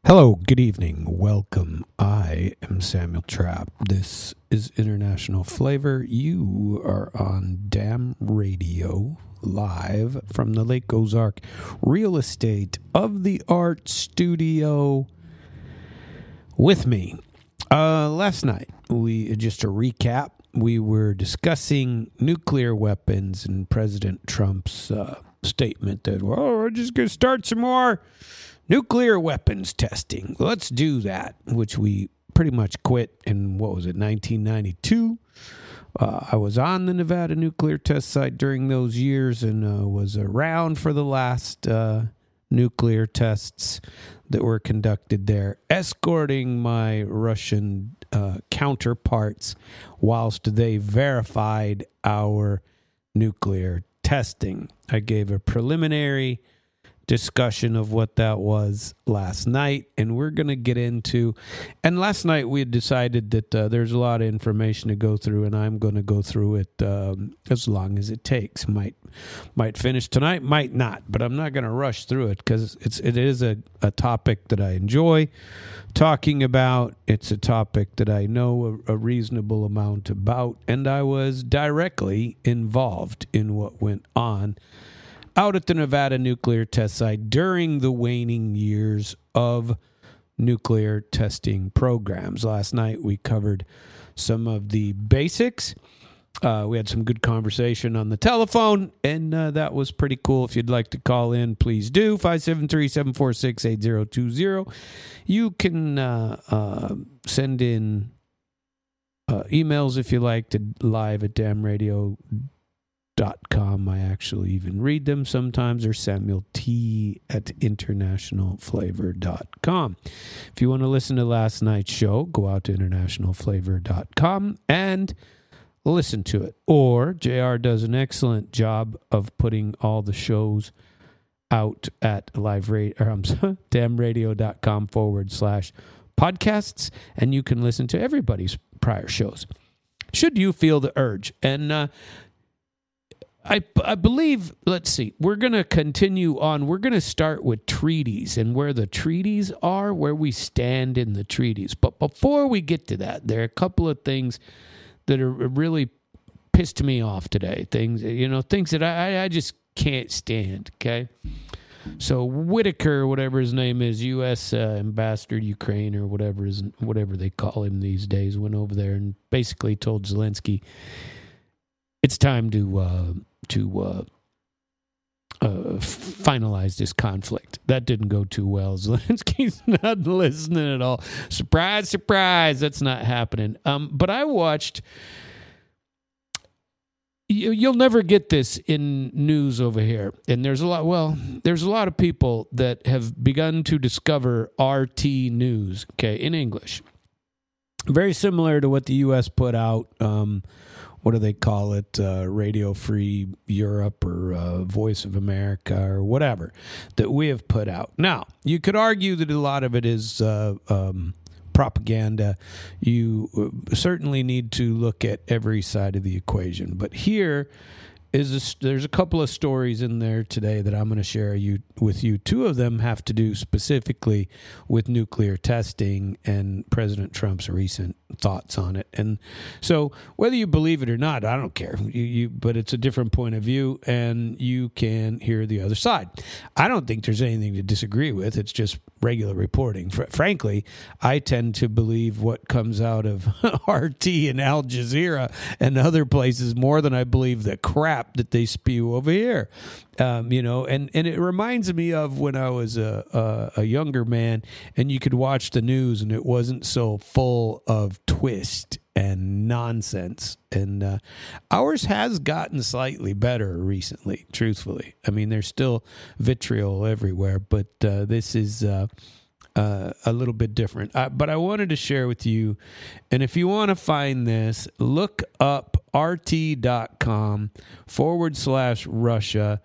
Hello, good evening, welcome. I am Samuel Trapp. This is International Flavor. You are on Damn Radio, live from the Lake Ozark Real Estate of the Art Studio with me. Last night, just a recap, we were discussing nuclear weapons and President Trump's statement that, we're just going to start some more nuclear weapons testing. Let's do that, which we pretty much quit in, 1992. I was on the Nevada nuclear test site during those years and was around for the last nuclear tests that were conducted there, escorting my Russian counterparts whilst they verified our nuclear testing. I gave a preliminary discussion of what that was last night, and we're going to get into, and last night we had decided that there's a lot of information to go through, and I'm going to go through it as long as it takes. Might finish tonight, might not, but I'm not going to rush through it because it is a topic that I enjoy talking about. It's a topic that I know a reasonable amount about, and I was directly involved in what went on out at the Nevada nuclear test site during the waning years of nuclear testing programs. Last night we covered some of the basics. We had some good conversation on the telephone, and that was pretty cool. If you'd like to call in, please do. 573-746-8020. You can send in emails if you like to live at damradio.com. I actually even read them sometimes, or Samuel T at internationalflavor.com. If you want to listen to last night's show, go out to internationalflavor.com and listen to it. Or JR does an excellent job of putting all the shows out at damradio.com/podcasts, and you can listen to everybody's prior shows, should you feel the urge. And I believe, let's see, we're going to continue on. We're going to start with treaties and where the treaties are, where we stand in the treaties. But before we get to that, there are a couple of things that are really pissed me off today. Things that I just can't stand, okay? So Whitaker, whatever his name is, U.S. Ambassador to Ukraine or whatever they call him these days, went over there and basically told Zelensky it's time to finalize this conflict. That didn't go too well. Zelensky's not listening at all. Surprise, surprise. That's not happening. But I watched. You'll never get this in news over here. And there's a lot of people that have begun to discover RT News, okay, in English. Very similar to what the U.S. put out. What do they call it? Radio Free Europe or Voice of America or whatever that we have put out. Now, you could argue that a lot of it is propaganda. You certainly need to look at every side of the equation. But here there's a couple of stories in there today that I'm going to share with you. Two of them have to do specifically with nuclear testing and President Trump's recent thoughts on it. And so whether you believe it or not, I don't care. But it's a different point of view, and you can hear the other side. I don't think there's anything to disagree with. It's just regular reporting. Frankly, I tend to believe what comes out of RT and Al Jazeera and other places more than I believe the crap that they spew over here. And it reminds me of when I was a younger man and you could watch the news and it wasn't so full of twist and nonsense. And ours has gotten slightly better recently, truthfully. I mean, there's still vitriol everywhere, but this is a little bit different. But I wanted to share with you, and if you want to find this, look up rt.com/Russia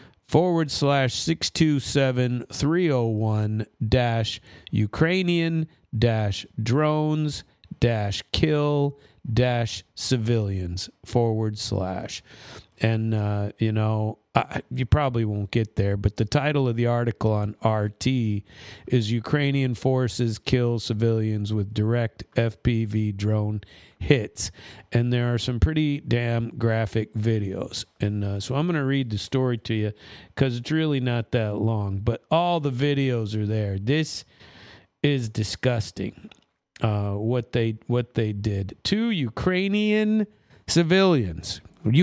/627-301-Ukrainian drones kill civilians /. And, you probably won't get there, but the title of the article on RT is Ukrainian Forces Kill Civilians with Direct FPV Drone Hits. And there are some pretty damn graphic videos. And so I'm going to read the story to you because it's really not that long, but all the videos are there. This is disgusting, what they did to Ukrainian civilians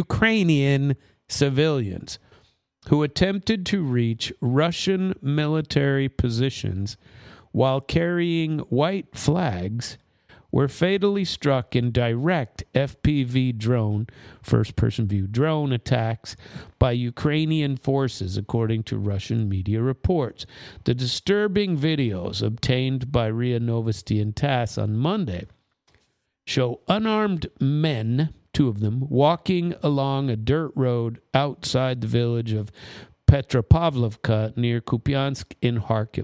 who attempted to reach Russian military positions while carrying white flags were fatally struck in direct FPV drone, first-person view drone attacks by Ukrainian forces, according to Russian media reports. The disturbing videos obtained by RIA Novosti and TASS on Monday show unarmed men, two of them, walking along a dirt road outside the village of Petropavlovka near Kupiansk in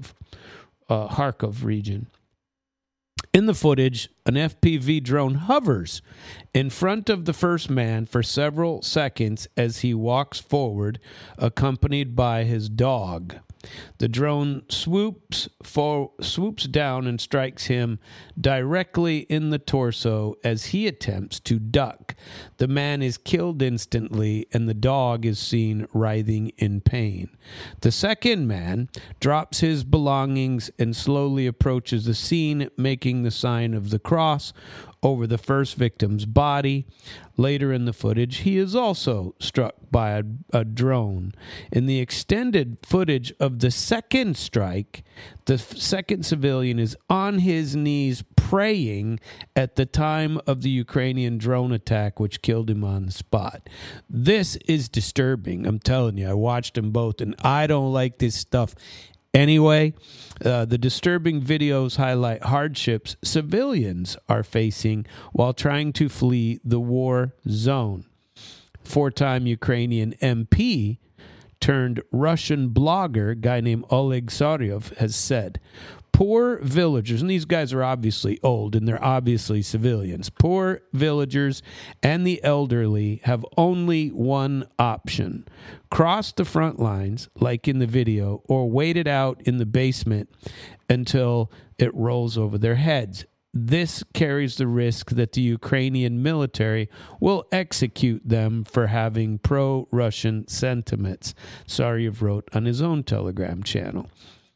Kharkov region. In the footage, an FPV drone hovers in front of the first man for several seconds as he walks forward, accompanied by his dog. The drone swoops down and strikes him directly in the torso as he attempts to duck. The man is killed instantly, and the dog is seen writhing in pain. The second man drops his belongings and slowly approaches the scene, making the sign of the cross over the first victim's body. Later in the footage, he is also struck by a drone. In the extended footage of the second strike, the second civilian is on his knees praying at the time of the Ukrainian drone attack, which killed him on the spot. This is disturbing. I'm telling you, I watched them both, and I don't like this stuff. Anyway, the disturbing videos highlight hardships civilians are facing while trying to flee the war zone. Four-time Ukrainian MP turned Russian blogger, a guy named Oleg Saryov, has said, poor villagers, and these guys are obviously old and they're obviously civilians, poor villagers and the elderly have only one option: cross the front lines, like in the video, or wait it out in the basement until it rolls over their heads. This carries the risk that the Ukrainian military will execute them for having pro-Russian sentiments, Saryov wrote on his own Telegram channel.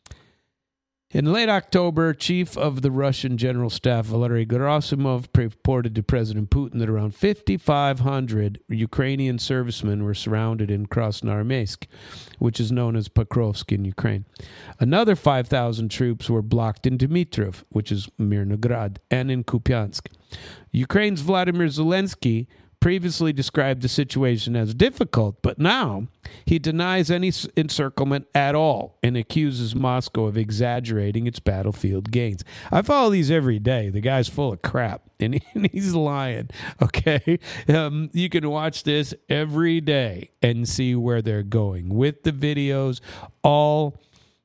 In late October, Chief of the Russian General Staff Valery Gerasimov reported to President Putin that around 5,500 Ukrainian servicemen were surrounded in Krasnoarmeysk, which is known as Pokrovsk in Ukraine. Another 5,000 troops were blocked in Dmitrov, which is Mirnograd, and in Kupiansk. Ukraine's Vladimir Zelensky previously described the situation as difficult, but now he denies any encirclement at all and accuses Moscow of exaggerating its battlefield gains. I follow these every day. The guy's full of crap, and he's lying, okay? You can watch this every day and see where they're going with the videos, all,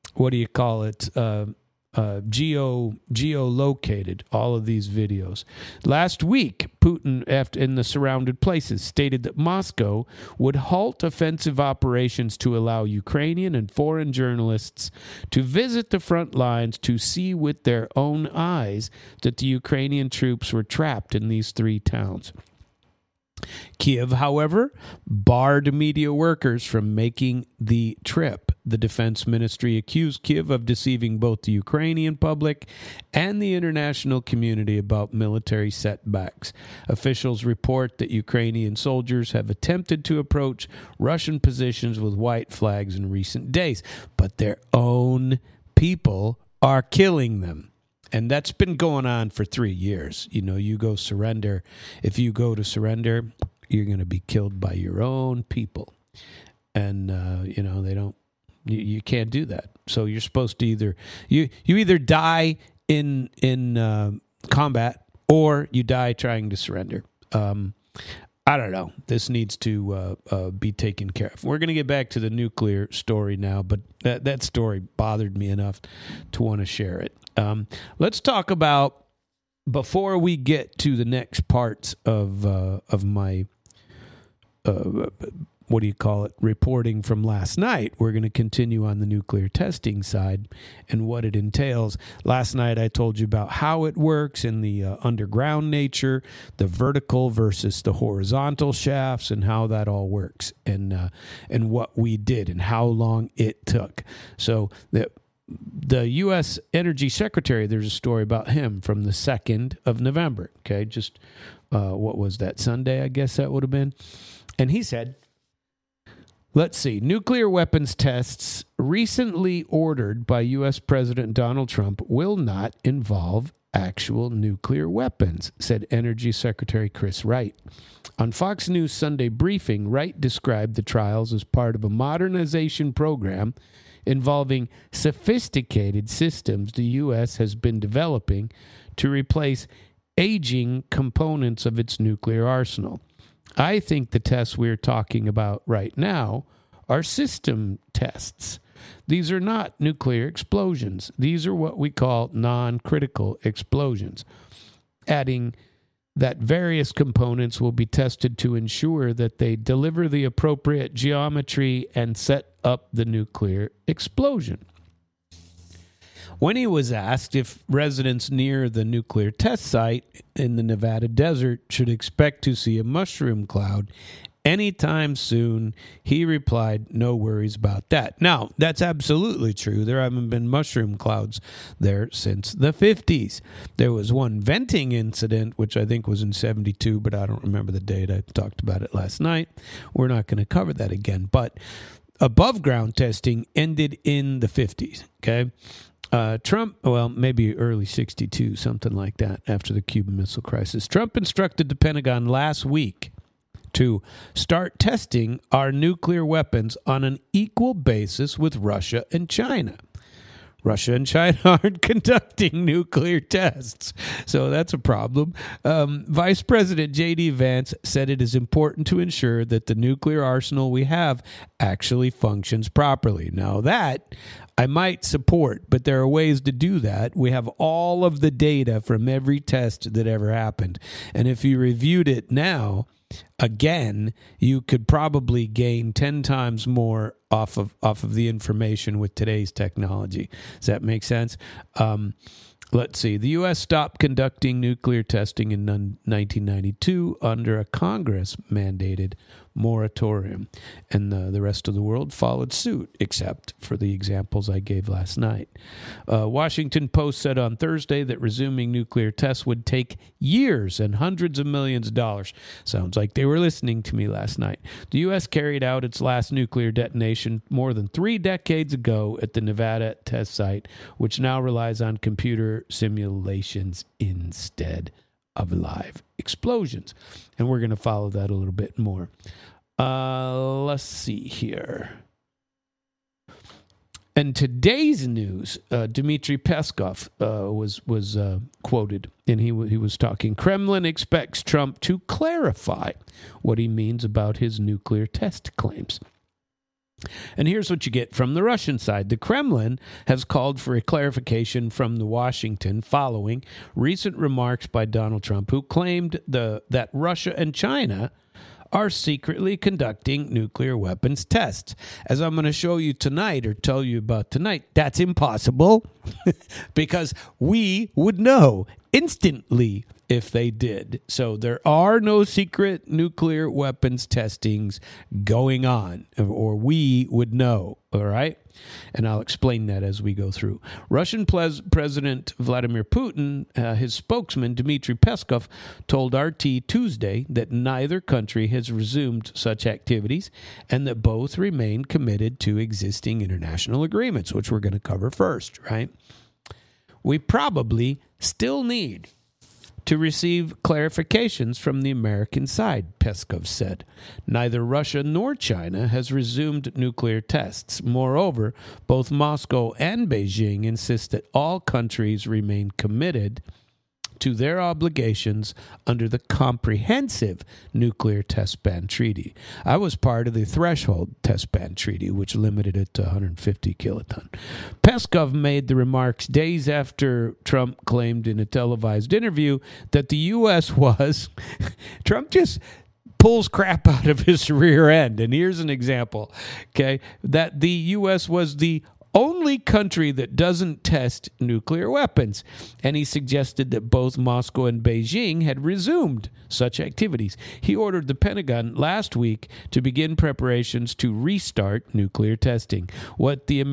geolocated, all of these videos. Last week, Putin, in the surrounded places, stated that Moscow would halt offensive operations to allow Ukrainian and foreign journalists to visit the front lines to see with their own eyes that the Ukrainian troops were trapped in these three towns. Kiev, however, barred media workers from making the trip. The defense ministry accused Kiev of deceiving both the Ukrainian public and the international community about military setbacks. Officials report that Ukrainian soldiers have attempted to approach Russian positions with white flags in recent days, but their own people are killing them. And that's been going on for 3 years. You know, you go surrender. If you go to surrender, you're going to be killed by your own people. And, they don't, you can't do that. So you're supposed to either, you either die in combat or you die trying to surrender. I don't know. This needs to be taken care of. We're going to get back to the nuclear story now, but that story bothered me enough to want to share it. Let's talk about, before we get to the next parts of my reporting from last night. We're going to continue on the nuclear testing side and what it entails. Last night I told you about how it works in the underground nature, the vertical versus the horizontal shafts, and how that all works, and what we did and how long it took. So the U.S. Energy Secretary, there's a story about him from the 2nd of November. Okay, just what was that, Sunday, I guess that would have been. And he said, let's see, nuclear weapons tests recently ordered by U.S. President Donald Trump will not involve actual nuclear weapons, said Energy Secretary Chris Wright. On Fox News Sunday briefing, Wright described the trials as part of a modernization program involving sophisticated systems the U.S. has been developing to replace aging components of its nuclear arsenal. I think the tests we're talking about right now are system tests. These are not nuclear explosions. These are what we call non-critical explosions. Adding that various components will be tested to ensure that they deliver the appropriate geometry and set up the nuclear explosion. When he was asked if residents near the nuclear test site in the Nevada desert should expect to see a mushroom cloud anytime soon, he replied, no worries about that. Now, that's absolutely true. There haven't been mushroom clouds there since the 50s. There was one venting incident, which I think was in 72, but I don't remember the date. I talked about it last night. We're not going to cover that again. But above ground testing ended in the 50s, okay? Trump, well, maybe early 62, something like that, after the Cuban Missile Crisis. Trump instructed the Pentagon last week to start testing our nuclear weapons on an equal basis with Russia and China. Russia and China aren't conducting nuclear tests, so that's a problem. Vice President J.D. Vance said it is important to ensure that the nuclear arsenal we have actually functions properly. Now that I might support, but there are ways to do that. We have all of the data from every test that ever happened, and if you reviewed it now, again, you could probably gain 10 times more off of the information with today's technology. Does that make sense? Let's see. The U.S. stopped conducting nuclear testing in 1992 under a Congress-mandated moratorium, and the rest of the world followed suit, except for the examples I gave last night. Washington Post said on Thursday that resuming nuclear tests would take years and hundreds of millions of dollars. Sounds like they were listening to me last night. The U.S. carried out its last nuclear detonation more than 3 decades ago at the Nevada test site, which now relies on computer simulations instead of live explosions. And we're going to follow that a little bit more. Let's see here. And today's news, Dmitry Peskov was quoted, and he was talking. Kremlin expects Trump to clarify what he means about his nuclear test claims. And here's what you get from the Russian side. The Kremlin has called for a clarification from the Washington following recent remarks by Donald Trump, who claimed that Russia and China are secretly conducting nuclear weapons tests. As I'm going to show you tonight, or tell you about tonight, that's impossible because we would know instantly if they did. So there are no secret nuclear weapons testings going on, or we would know, all right? And I'll explain that as we go through. Russian President Vladimir Putin, his spokesman Dmitry Peskov, told RT Tuesday that neither country has resumed such activities and that both remain committed to existing international agreements, which we're going to cover first, right? We probably still need to receive clarifications from the American side, Peskov said. Neither Russia nor China has resumed nuclear tests. Moreover, both Moscow and Beijing insist that all countries remain committed to their obligations under the Comprehensive Nuclear Test Ban Treaty. I was part of the Threshold Test Ban Treaty, which limited it to 150 kiloton. Peskov made the remarks days after Trump claimed in a televised interview that the U.S. was... Trump just pulls crap out of his rear end. And here's an example, okay, that the U.S. was the only country that doesn't test nuclear weapons. And he suggested that both Moscow and Beijing had resumed such activities. He ordered the Pentagon last week to begin preparations to restart nuclear testing. What the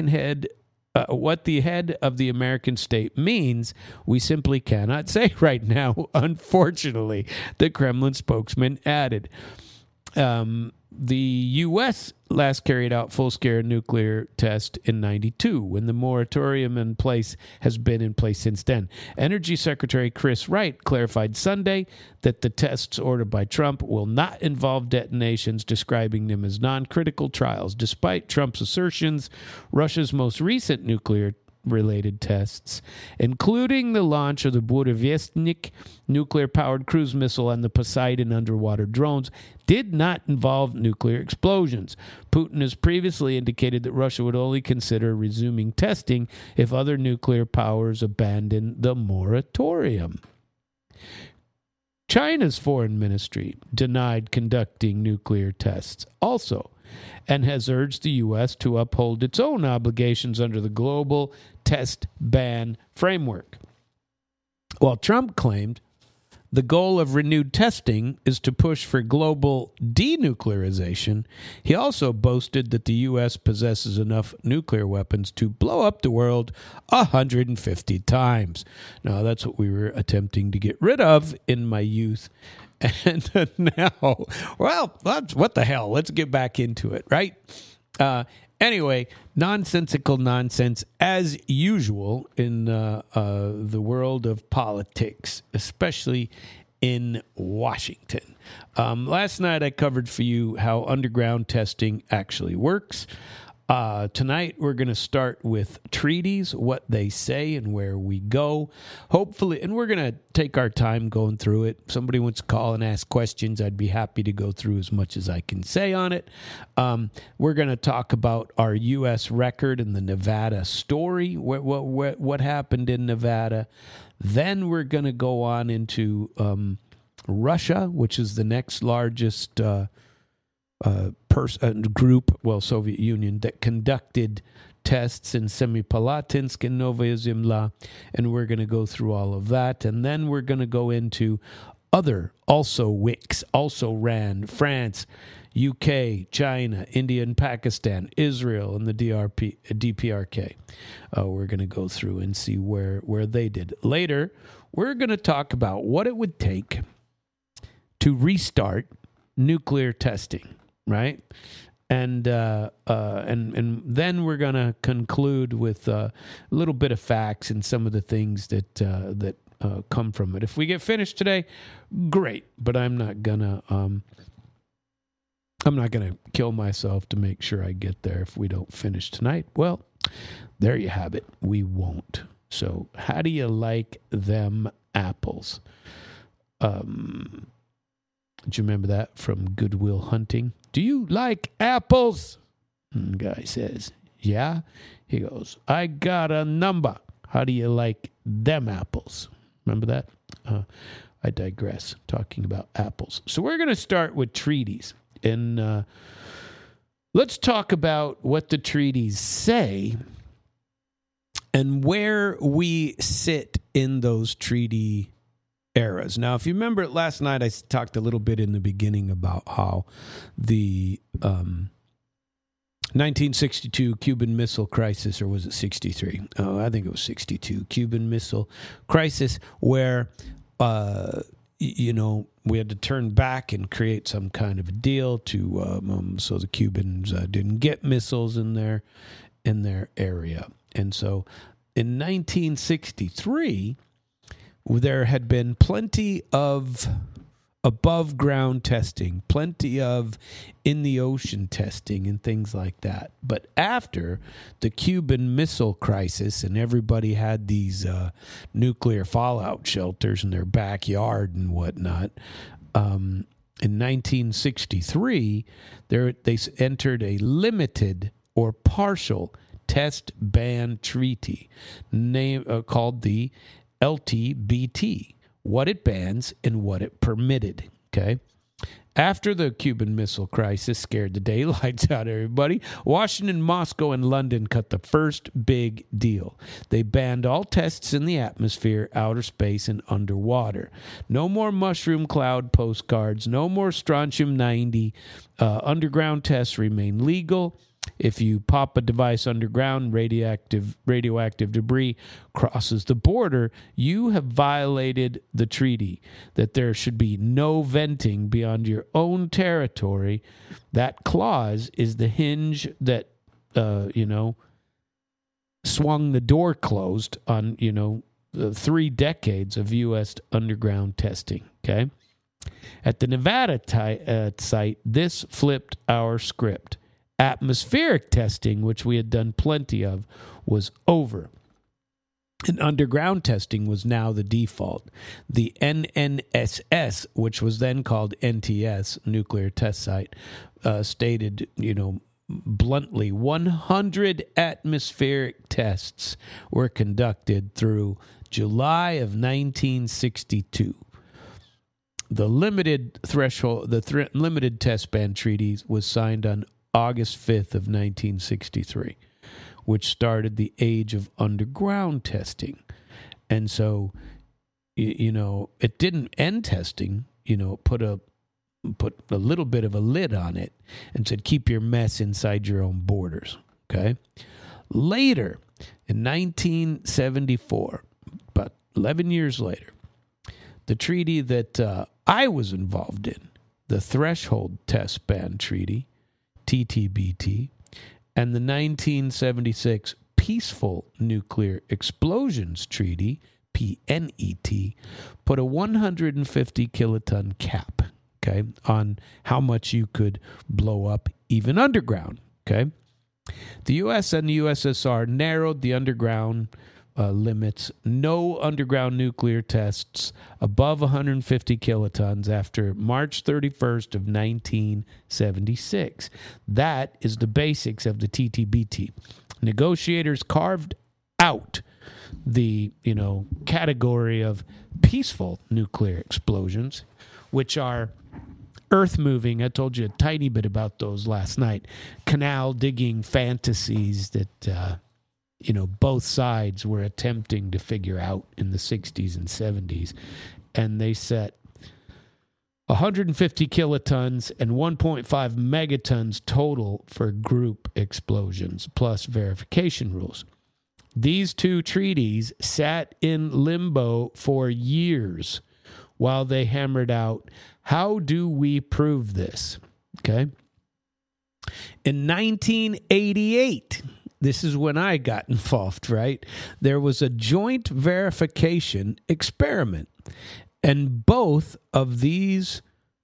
head of the American state means, we simply cannot say right now, unfortunately, the Kremlin spokesman added. The U.S. last carried out full-scale nuclear test in 1992, when the moratorium in place has been in place since then. Energy Secretary Chris Wright clarified Sunday that the tests ordered by Trump will not involve detonations, describing them as non-critical trials. Despite Trump's assertions, Russia's most recent nuclear-related tests, including the launch of the Burevestnik nuclear-powered cruise missile and the Poseidon underwater drones, did not involve nuclear explosions. Putin has previously indicated that Russia would only consider resuming testing if other nuclear powers abandon the moratorium. China's foreign ministry denied conducting nuclear tests also, and has urged the U.S. to uphold its own obligations under the global test ban framework. While Trump claimed the goal of renewed testing is to push for global denuclearization, he also boasted that the U.S. possesses enough nuclear weapons to blow up the world 150 times. Now, that's what we were attempting to get rid of in my youth. And now, well, what the hell? Let's get back into it, right? Anyway, nonsensical nonsense as usual in the world of politics, especially in Washington. Last night I covered for you how underground testing actually works. Tonight we're going to start with treaties, what they say and where we go. Hopefully, and we're going to take our time going through it. If somebody wants to call and ask questions, I'd be happy to go through as much as I can say on it. We're going to talk about our U.S. record and the Nevada story, what happened in Nevada. Then we're going to go on into Russia, which is the next largest group, Soviet Union, that conducted tests in Semipalatinsk and Novaya Zemlya, and we're going to go through all of that, and then we're going to go into other, also WICs, also RAND, France, UK, China, India and Pakistan, Israel, and the DPRK. We're going to go through and see where they did. Later, we're going to talk about what it would take to restart nuclear testing. Right, and then we're gonna conclude with a little bit of facts and some of the things that come from it. If we get finished today, great. But I'm not gonna kill myself to make sure I get there if we don't finish tonight. Well, there you have it. We won't. So, how do you like them apples? Do you remember that from Good Will Hunting? Do you like apples? And the guy says, yeah. He goes, I got a number. How do you like them apples? Remember that? I digress, talking about apples. So we're going to start with treaties. And let's talk about what the treaties say and where we sit in those treaty eras. Now, if you remember last night, I talked a little bit in the beginning about how the 1962 Cuban Missile Crisis, or was it 63? Oh, I think it was 62. Cuban Missile Crisis, where, we had to turn back and create some kind of a deal to so the Cubans didn't get missiles in their area. And so in 1963, there had been plenty of above ground testing, plenty of in the ocean testing and things like that. But after the Cuban Missile Crisis and everybody had these nuclear fallout shelters in their backyard and whatnot, in 1963, they entered a limited or partial test ban treaty called the LTBT, what it bans and what it permitted, okay? After the Cuban Missile Crisis scared the daylights out of everybody, Washington, Moscow, and London cut the first big deal. They banned all tests in the atmosphere, outer space, and underwater. No more mushroom cloud postcards, no more strontium-90. Underground tests remain legal. If you pop a device underground, radioactive debris crosses the border, you have violated the treaty that there should be no venting beyond your own territory. That clause is the hinge that, swung the door closed on, 3 decades of U.S. underground testing, okay? At the Nevada site, this flipped our script. Atmospheric testing, which we had done plenty of, was over. And underground testing was now the default. The NNSS, which was then called NTS, Nuclear Test Site, stated, bluntly, 100 atmospheric tests were conducted through July of 1962. The limited limited test ban treaties was signed on August 5th of 1963, which started the age of underground testing. And so, it didn't end testing, put a little bit of a lid on it and said, keep your mess inside your own borders, okay? Later, in 1974, about 11 years later, the treaty that I was involved in, the Threshold Test Ban Treaty, TTBT, and the 1976 Peaceful Nuclear Explosions Treaty, PNET, put a 150 kiloton cap, okay, on how much you could blow up even underground, okay? The U.S. and the USSR narrowed the underground limits. No underground nuclear tests above 150 kilotons after March 31st of 1976. That is the basics of the TTBT. Negotiators carved out the, category of peaceful nuclear explosions, which are earth-moving. I told you a tiny bit about those last night. Canal-digging fantasies that both sides were attempting to figure out in the 60s and 70s. And they set 150 kilotons and 1.5 megatons total for group explosions, plus verification rules. These two treaties sat in limbo for years while they hammered out, how do we prove this? Okay. In 1988... this is when I got involved, right? There was a joint verification experiment. And both of these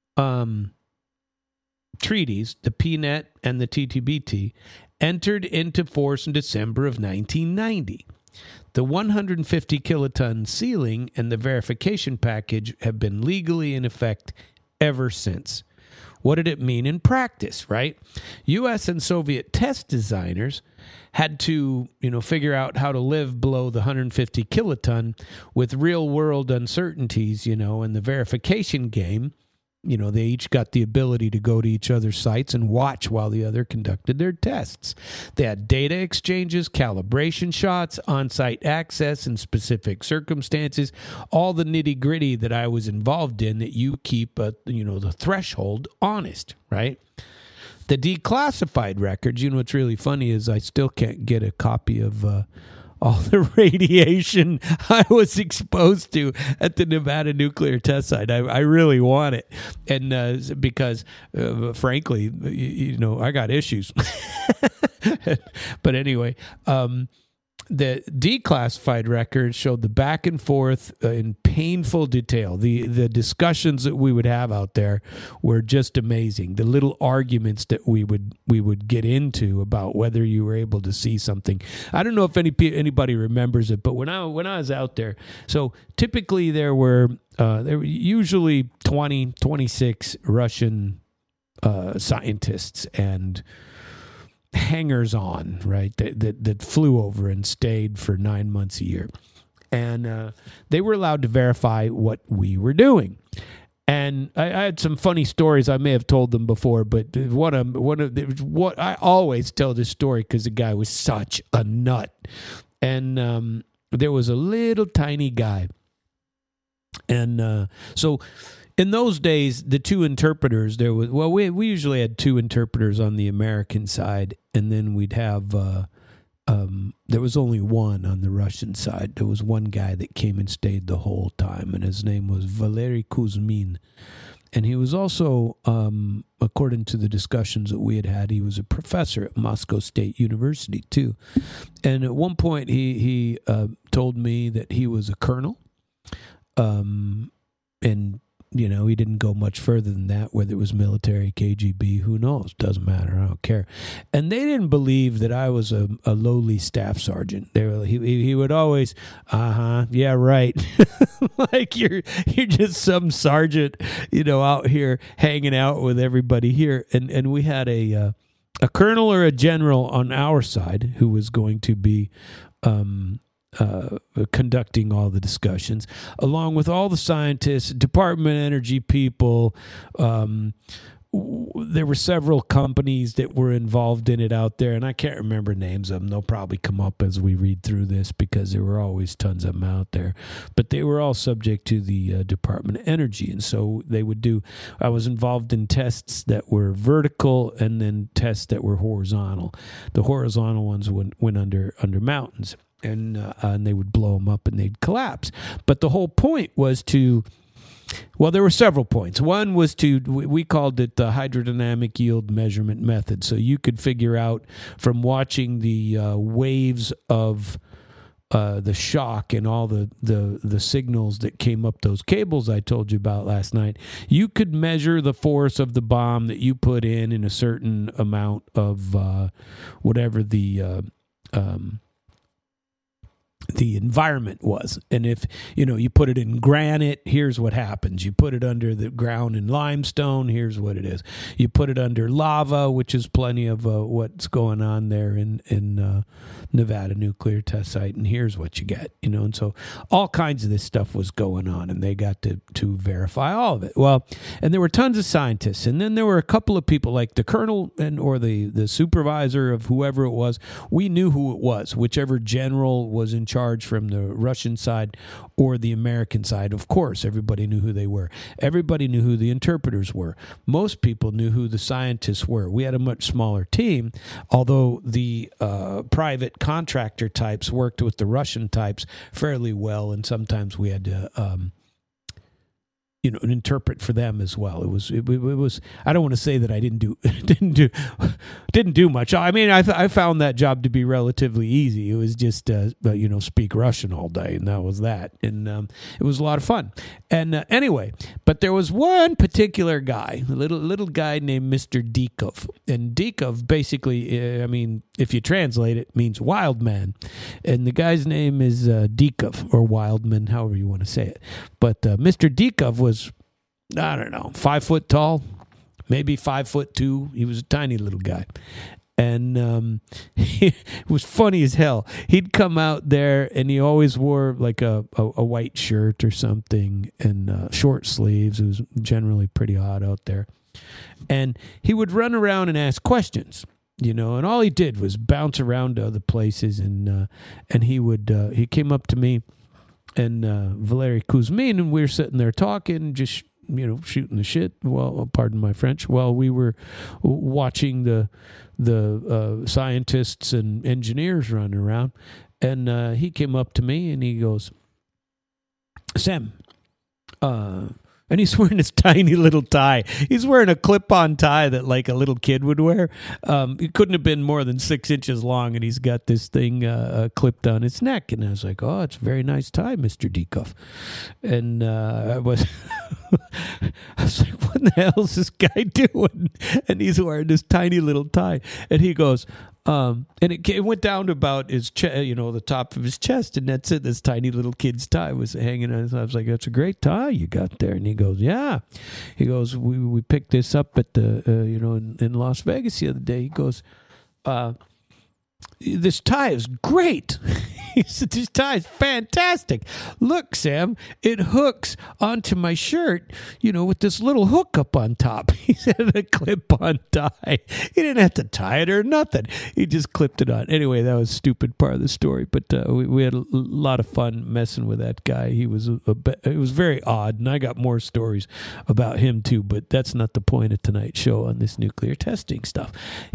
treaties, the PNET and the TTBT, entered into force in December of 1990. The 150 kiloton ceiling and the verification package have been legally in effect ever since. What did it mean in practice, right? U.S. and Soviet test designers had to, figure out how to live below the 150 kiloton with real-world uncertainties, and the verification game. They each got the ability to go to each other's sites and watch while the other conducted their tests. They had data exchanges, calibration shots, on-site access in specific circumstances, all the nitty-gritty that I was involved in that you keep, the threshold honest, right? The declassified records, what's really funny is I still can't get a copy of all the radiation I was exposed to at the Nevada nuclear test site. I really want it. And because, frankly, I got issues. But anyway, the declassified records showed the back and forth in painful detail. The discussions that we would have out there were just amazing. The little arguments that we would get into about whether you were able to see something. I don't know if anybody remembers it, but when I was out there, so typically there were usually 26 Russian scientists and hangers on, right, that flew over and stayed for 9 months a year. And they were allowed to verify what we were doing. And I had some funny stories. I may have told them before, but what I always tell this story because the guy was such a nut. And there was a little tiny guy. And so in those days, the two interpreters, we usually had two interpreters on the American side, and then we'd have, there was only one on the Russian side. There was one guy that came and stayed the whole time, and his name was Valery Kuzmin. And he was also, according to the discussions that we had, he was a professor at Moscow State University, too. And at one point, he told me that he was a colonel. And, he didn't go much further than that, whether it was military, KGB, who knows? Doesn't matter. I don't care. And they didn't believe that I was a lowly staff sergeant. He would always, yeah, right. Like you're just some sergeant, out here hanging out with everybody here. And we had a colonel or a general on our side who was going to be conducting all the discussions, along with all the scientists, Department of Energy people. There were several companies that were involved in it out there, and I can't remember names of them. They'll probably come up as we read through this because there were always tons of them out there. But they were all subject to the Department of Energy, and so I was involved in tests that were vertical and then tests that were horizontal. The horizontal ones went under mountains. And they would blow them up and they'd collapse. But the whole point was there were several points. One was we called it the hydrodynamic yield measurement method. So you could figure out from watching the waves of the shock and all the signals that came up those cables I told you about last night, you could measure the force of the bomb that you put in a certain amount of whatever the environment was. And if, you put it in granite, here's what happens. You put it under the ground in limestone, here's what it is. You put it under lava, which is plenty of what's going on there in Nevada nuclear test site, and here's what you get, and so all kinds of this stuff was going on, and they got to verify all of it. Well, and there were tons of scientists, and then there were a couple of people like the colonel or the supervisor of whoever it was. We knew who it was, whichever general was in charge from the Russian side or the American side. Of course, everybody knew who they were. Everybody knew who the interpreters were. Most people knew who the scientists were. We had a much smaller team, although the private contractor types worked with the Russian types fairly well, and sometimes we had to interpret for them as well. It was. I don't want to say that I didn't do much. I mean, I found that job to be relatively easy. It was just speak Russian all day, and that was that. And it was a lot of fun. And anyway, but there was one particular guy, a little guy named Mr. Dikov, and Dikov basically, if you translate it, means wild man, and the guy's name is Dikov or Wildman, however you want to say it. But Mr. Dikov was, I don't know, 5 foot tall, maybe 5'2". He was a tiny little guy. And it was funny as hell. He'd come out there and he always wore like a white shirt or something and short sleeves. It was generally pretty hot out there. And he would run around and ask questions, and all he did was bounce around to other places. And he came up to me and Valery Kuzmin, and we were sitting there talking, just shooting the shit. Well, pardon my French. While we were watching the scientists and engineers running around, and he came up to me and he goes, "Sam," and he's wearing this tiny little tie. He's wearing a clip-on tie that like a little kid would wear. It couldn't have been more than 6 inches long, and he's got this thing clipped on his neck. And I was like, "Oh, it's a very nice tie, Mr. Dikov." And I was like, "What the hell is this guy doing?" And he's wearing this tiny little tie. And he goes, and it went down to about his the top of his chest, and that's it. This tiny little kid's tie was hanging on. I was like, "That's a great tie you got there." And he goes, "Yeah." He goes, "We picked this up at the in Las Vegas the other day." He goes, this tie is great. He said, this tie is fantastic. Look, Sam, it hooks onto my shirt, with this little hook up on top. He said a clip-on tie. He didn't have to tie it or nothing. He just clipped it on. Anyway, that was a stupid part of the story, but we had a lot of fun messing with that guy. He was it was very odd, and I got more stories about him too, but that's not the point of tonight's show on this nuclear testing stuff.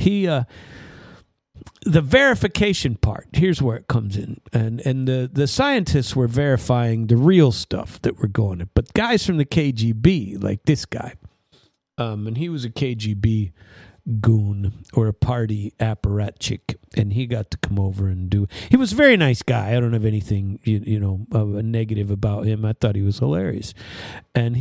The verification part, here's where it comes in. And the scientists were verifying the real stuff that were going on. But guys from the KGB, like this guy, and he was a KGB goon or a party apparatchik, and he got to come over and do. He was a very nice guy. I don't have anything, negative about him. I thought he was hilarious. And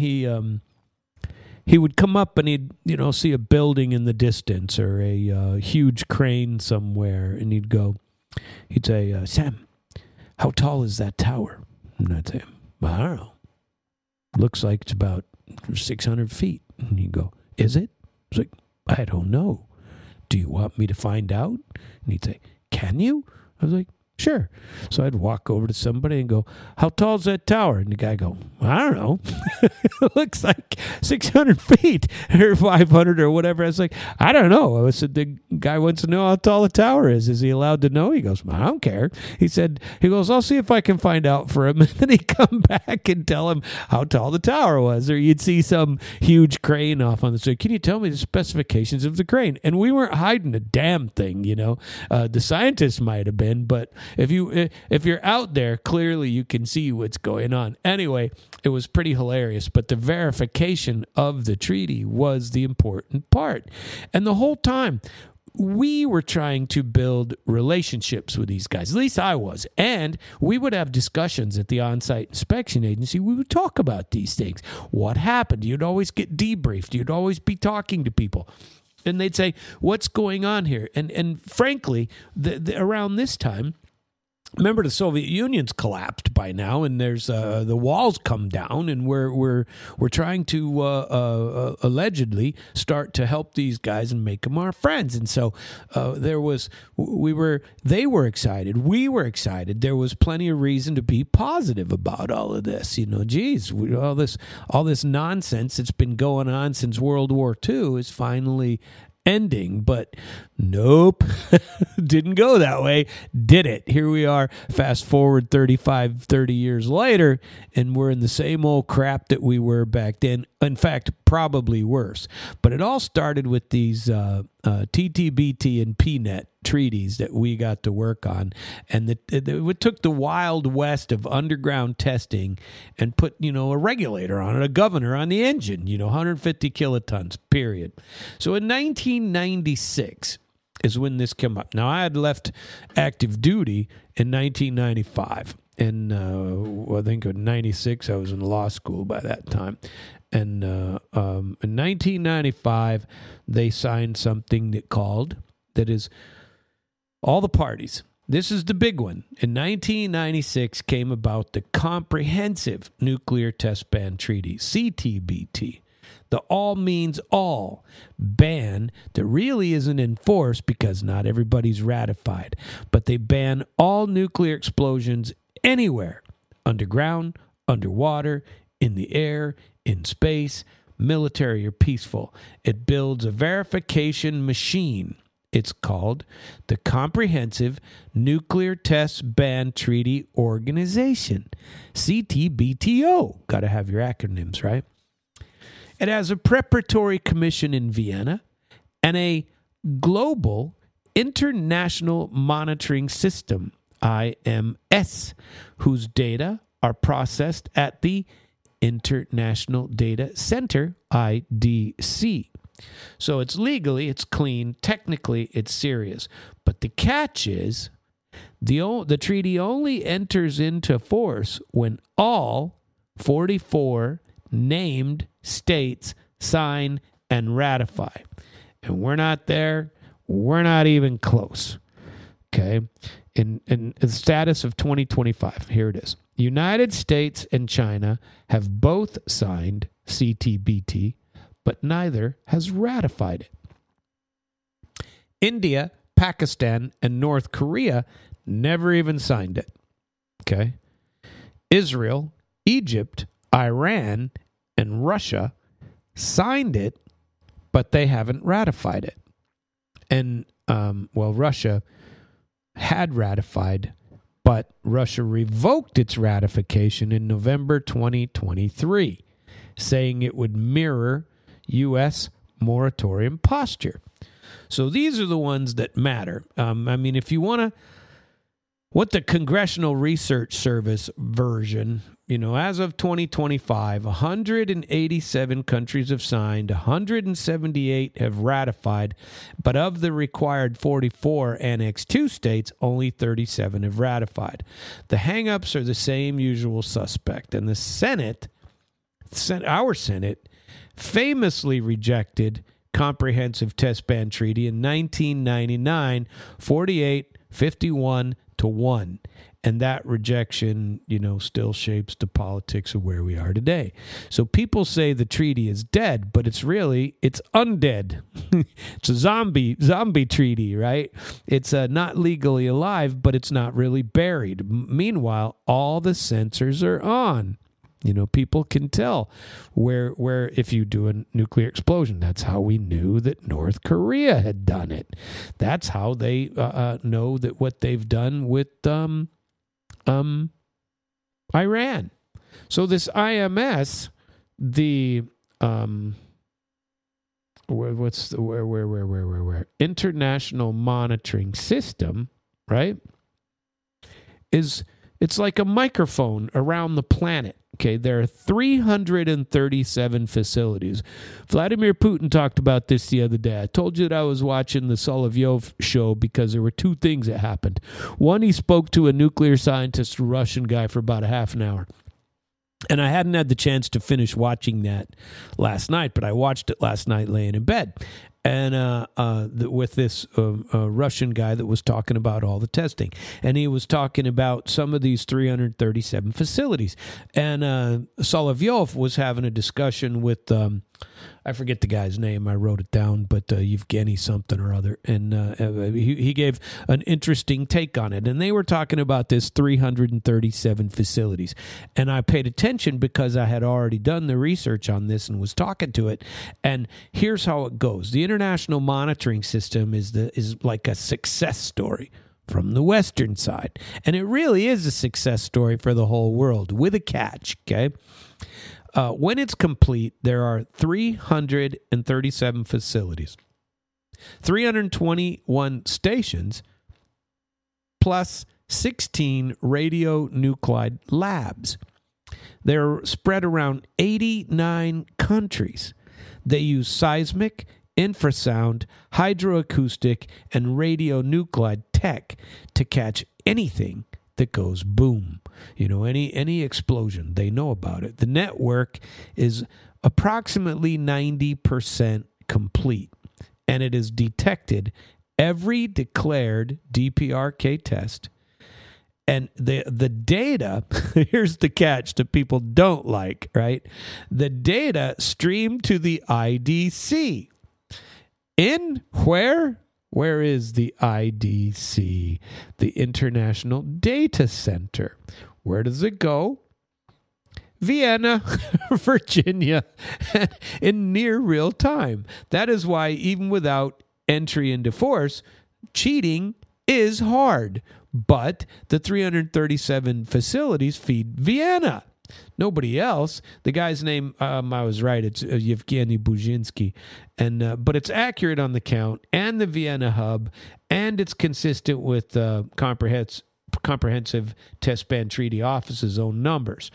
he would come up and he'd, see a building in the distance or a huge crane somewhere, and he'd say, Sam, how tall is that tower? And I'd say, I don't know. Looks like it's about 600 feet. And he'd go, is it? I was like, I don't know. Do you want me to find out? And he'd say, can you? I was like, sure. So I'd walk over to somebody and go, how tall is that tower? And the guy go, I don't know. It looks like 600 feet or 500 or whatever. I was like, I don't know. I said, the guy wants to know how tall the tower is. Is he allowed to know? He goes, I don't care. He goes, I'll see if I can find out for him. And then he'd come back and tell him how tall the tower was. Or you'd see some huge crane off on the street. Can you tell me the specifications of the crane? And we weren't hiding a damn thing, The scientists might have been, but if you're out there, clearly you can see what's going on. Anyway, it was pretty hilarious, but the verification of the treaty was the important part. And the whole time, we were trying to build relationships with these guys. At least I was. And we would have discussions at the on-site inspection agency. We would talk about these things. What happened? You'd always get debriefed. You'd always be talking to people. And they'd say, what's going on here? And frankly, around this time, remember, the Soviet Union's collapsed by now, and there's the walls come down, and we're trying to allegedly start to help these guys and make them our friends. And so they were excited, we were excited. There was plenty of reason to be positive about all of this. All this nonsense that's been going on since World War II is finally ending, but nope, didn't go that way, did it? Here we are, fast forward 30 years later, and we're in the same old crap that we were back then. In fact, probably worse. But it all started with these TTBT and PNET treaties that we got to work on, and it took the Wild West of underground testing and put a regulator on it, a governor on the engine, 150 kilotons, period. So in 1996 is when this came up. Now, I had left active duty in 1995, and I think in 96 I was in law school by that time. And in 1995, they signed something that is all the parties. This is the big one. In 1996 came about the Comprehensive Nuclear Test Ban Treaty, CTBT. The all means all ban that really isn't enforced because not everybody's ratified, but they ban all nuclear explosions anywhere, underground, underwater, in the air, in space, military or peaceful. It builds a verification machine. It's called the Comprehensive Nuclear Test Ban Treaty Organization, CTBTO. Got to have your acronyms, right? It has a preparatory commission in Vienna and a global international monitoring system, IMS, whose data are processed at the International Data Center, IDC. So it's legally, it's clean, technically it's serious. But the catch is the treaty only enters into force when all 44 named states sign and ratify. And we're not there. We're not even close. Okay? In the status of 2025, here it is. United States and China have both signed CTBT, but neither has ratified it. India Pakistan, and North Korea never even signed it. Okay? Israel, Egypt, Iran, and Russia signed it, but they haven't ratified it. And, Russia had ratified, but Russia revoked its ratification in November 2023, saying it would mirror U.S. moratorium posture. So these are the ones that matter. If you want to, what the Congressional Research Service version, as of 2025, 187 countries have signed, 178 have ratified, but of the required 44 Annex II states, only 37 have ratified. The hang-ups are the same usual suspect, and the Senate, our Senate, famously rejected Comprehensive Test Ban Treaty in 1999, 48-51-1. And that rejection, still shapes the politics of where we are today. So people say the treaty is dead, but it's undead. It's a zombie treaty, right? It's not legally alive, but it's not really buried. Meanwhile, all the sensors are on. People can tell where if you do a nuclear explosion. That's how we knew that North Korea had done it. That's how they know that what they've done with Iran. So this IMS, the International Monitoring System, right? It's like a microphone around the planet. Okay, there are 337 facilities. Vladimir Putin talked about this the other day. I told you that I was watching the Solovyov show because there were two things that happened. One, he spoke to a nuclear scientist, a Russian guy, for about a half an hour. And I hadn't had the chance to finish watching that last night, but I watched it last night laying in bed. And with this Russian guy that was talking about all the testing. And he was talking about some of these 337 facilities. And Solovyov was having a discussion with, I forget the guy's name, I wrote it down, but Yevgeny something or other. And he gave an interesting take on it. And they were talking about this 337 facilities. And I paid attention because I had already done the research on this and was talking to it. And here's how it goes. The International Monitoring System is like a success story from the Western side. And it really is a success story for the whole world with a catch, okay? When it's complete, there are 337 facilities, 321 stations, plus 16 radionuclide labs. They're spread around 89 countries. They use seismic, infrasound, hydroacoustic, and radionuclide tech to catch anything that goes boom. Any explosion, they know about it. The network is approximately 90% complete, and it has detected every declared DPRK test. And the data, here's the catch that people don't like, right? The data streamed to the IDC. In where? Where is the IDC? The International Data Center. Where does it go? Vienna, Virginia, in near real time. That is why even without entry into force, cheating is hard. But the 337 facilities feed Vienna. Nobody else. The guy's name, I was right, it's Yevgeny Buzinski. But it's accurate on the count and the Vienna hub, and it's consistent with Comprehensive Test Ban Treaty Office's own numbers.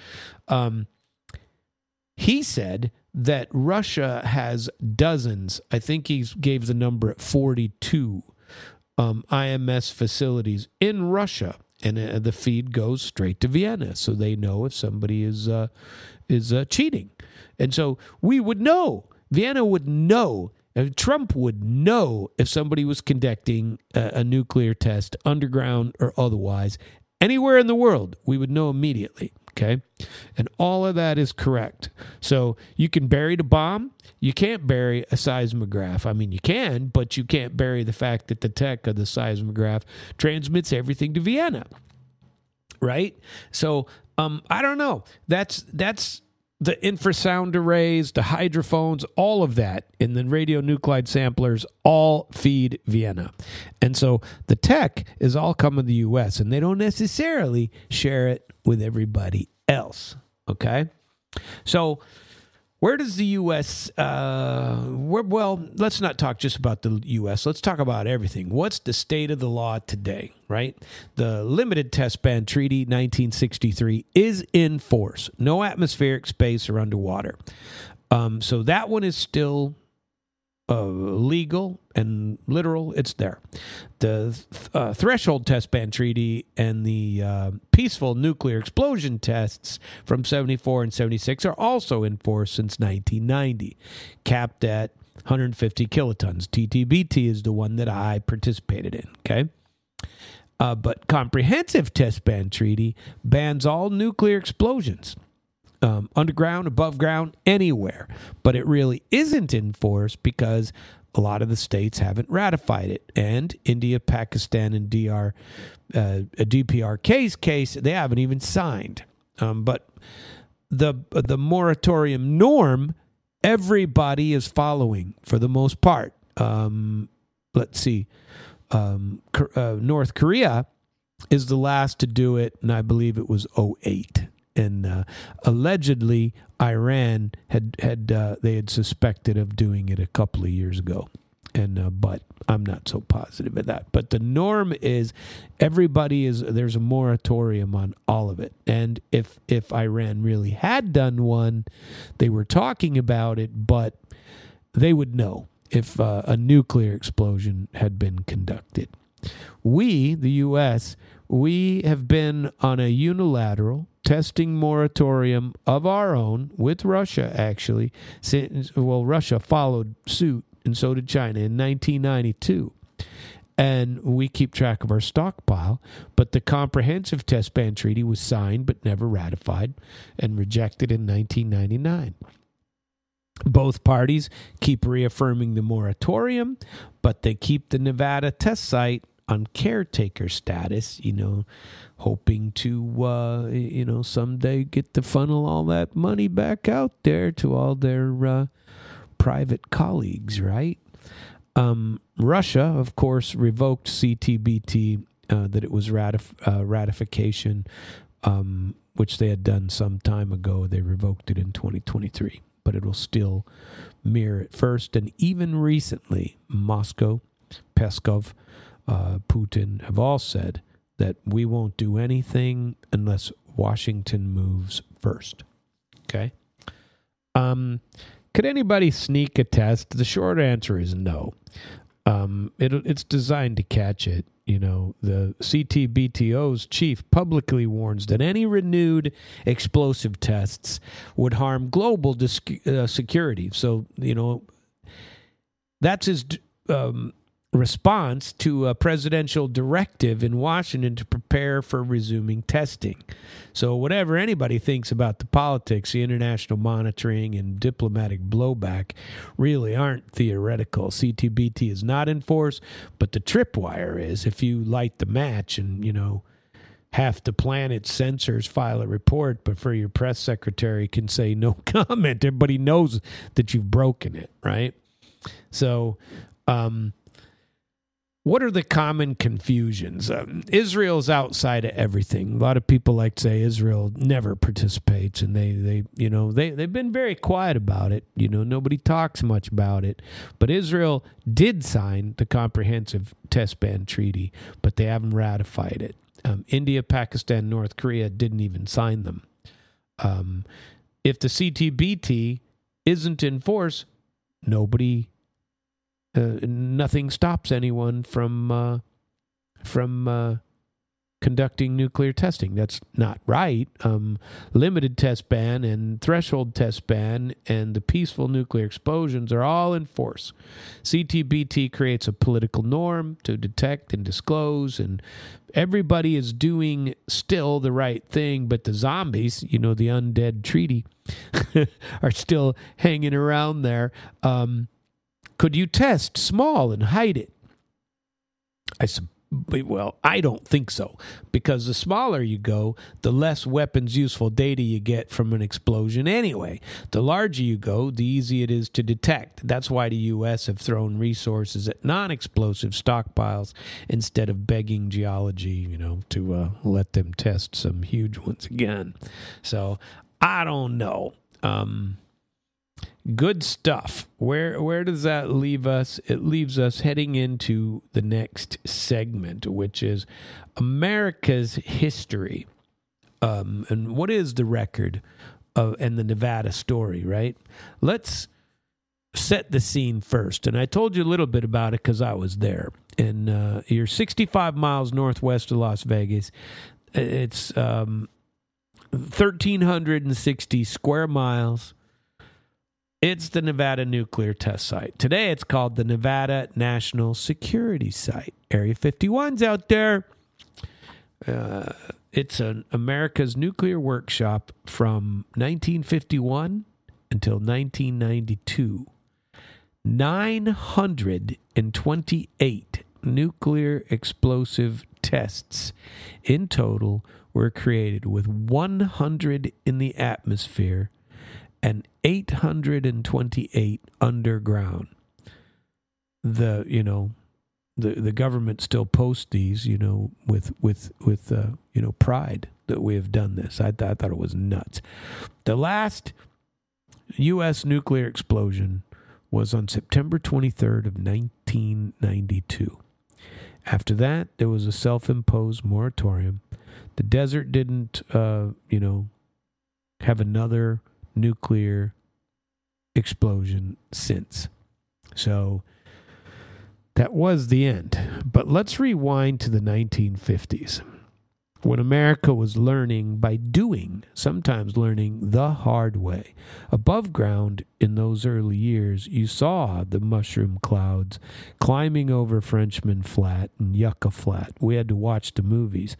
He said that Russia has dozens, I think he gave the number at 42 IMS facilities in Russia. And the feed goes straight to Vienna, so they know if somebody is cheating. And so we would know. Vienna would know. Trump would know if somebody was conducting a nuclear test, underground or otherwise, anywhere in the world. We would know immediately. Okay. And all of that is correct. So you can bury the bomb. You can't bury a seismograph. I mean, you can, but you can't bury the fact that the tech of the seismograph transmits everything to Vienna. Right? So I don't know. That's the infrasound arrays, the hydrophones, all of that in the radionuclide samplers all feed Vienna. And so the tech is all coming to the U.S., and they don't necessarily share it with everybody else. Okay? So where does the U.S., well, let's not talk just about the U.S. Let's talk about everything. What's the state of the law today, right? The Limited Test Ban Treaty, 1963, is in force. No atmospheric space or underwater. So that one is still legal and literal. It's there. The Threshold Test Ban Treaty and the Peaceful Nuclear Explosion Tests from 74 and 76 are also in force since 1990, capped at 150 kilotons. TTBT is the one that I participated in, okay? But Comprehensive Test Ban Treaty bans all nuclear explosions. Underground, above ground, anywhere. But it really isn't in force because a lot of the states haven't ratified it. And India, Pakistan, and DPRK's case, they haven't even signed. But the moratorium norm, everybody is following for the most part. Let's see. North Korea is the last to do it, and I believe it was 2008. And allegedly, Iran had suspected of doing it a couple of years ago, but I'm not so positive of that. But the norm is there's a moratorium on all of it. And if Iran really had done one, they were talking about it, but they would know if a nuclear explosion had been conducted. We, the U.S., we have been on a unilateral testing moratorium of our own with Russia, actually. Russia followed suit, and so did China in 1992. And we keep track of our stockpile. But the Comprehensive Test Ban Treaty was signed but never ratified and rejected in 1999. Both parties keep reaffirming the moratorium, but they keep the Nevada test site on caretaker status, hoping to, someday get to funnel all that money back out there to all their private colleagues, right? Russia, of course, revoked CTBT, that it was ratification, which they had done some time ago. They revoked it in 2023, but it will still mirror it first. And even recently, Moscow, Peskov, Putin have all said that we won't do anything unless Washington moves first. Okay? Could anybody sneak a test? The short answer is no. It's designed to catch it. The CTBTO's chief publicly warns that any renewed explosive tests would harm global security. So, that's his response to a presidential directive in Washington to prepare for resuming testing. So whatever anybody thinks about the politics, the international monitoring, and diplomatic blowback really aren't theoretical. CTBT is not in force, but the tripwire is. If you light the match and, half the planet's censors file a report, but for your press secretary can say no comment, everybody knows that you've broken it, right? So, what are the common confusions? Israel's outside of everything. A lot of people like to say Israel never participates, and they've been very quiet about it. Nobody talks much about it. But Israel did sign the Comprehensive Test Ban Treaty, but they haven't ratified it. India, Pakistan, North Korea didn't even sign them. If the CTBT isn't in force, nothing stops anyone from conducting nuclear testing. That's not right. Limited test ban and threshold test ban and the peaceful nuclear explosions are all in force. CTBT creates a political norm to detect and disclose, and everybody is doing still the right thing, but the zombies, the undead treaty, are still hanging around there. Could you test small and hide it? Well, I don't think so, because the smaller you go, the less weapons useful data you get from an explosion anyway. The larger you go, the easier it is to detect. That's why the U.S. have thrown resources at non-explosive stockpiles instead of begging geology, to let them test some huge ones again. So, I don't know. Good stuff. Where does that leave us? It leaves us heading into the next segment, which is America's history. And what is the record and the Nevada story, right? Let's set the scene first. And I told you a little bit about it because I was there. And you're 65 miles northwest of Las Vegas. It's 1,360 square miles. It's the Nevada Nuclear Test Site. Today it's called the Nevada National Security Site. Area 51's out there. It's America's nuclear workshop from 1951 until 1992. 928 nuclear explosive tests in total were created, with 100 in the atmosphere and 828 underground. The government still posts these, with pride that we have done this. I thought it was nuts. The last U.S. nuclear explosion was on September 23rd of 1992. After that, there was a self-imposed moratorium. The desert didn't, have another nuclear explosion since. So that was the end. But let's rewind to the 1950s, when America was learning by doing, sometimes learning the hard way. Above ground in those early years, you saw the mushroom clouds climbing over Frenchman Flat and Yucca Flat. We had to watch the movies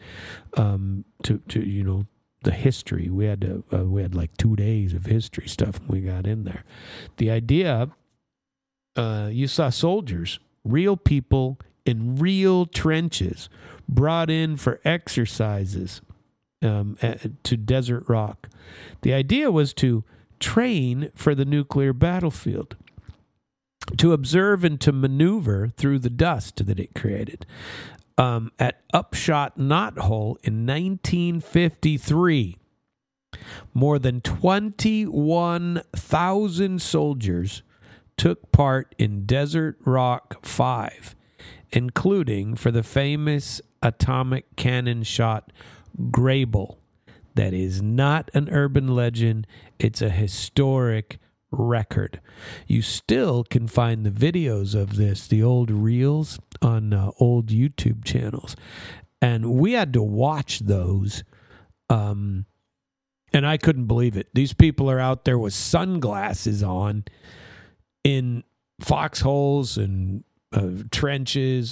to the history. We had like 2 days of history stuff when we got in there. The idea, you saw soldiers, real people in real trenches, brought in for exercises to Desert Rock. The idea was to train for the nuclear battlefield, to observe and to maneuver through the dust that it created. At Upshot Knothole in 1953, more than 21,000 soldiers took part in Desert Rock 5, including for the famous atomic cannon shot Grable. That is not an urban legend. It's a historic record. You still can find the videos of this, the old reels, on old YouTube channels. And we had to watch those. And I couldn't believe it. These people are out there with sunglasses on in foxholes and trenches.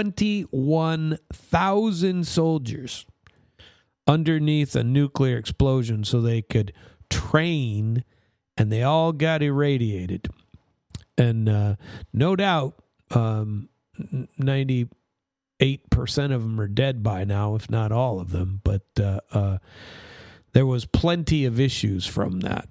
21,000 soldiers underneath a nuclear explosion so they could train, and they all got irradiated. And no doubt 98% of them are dead by now, if not all of them. But there was plenty of issues from that.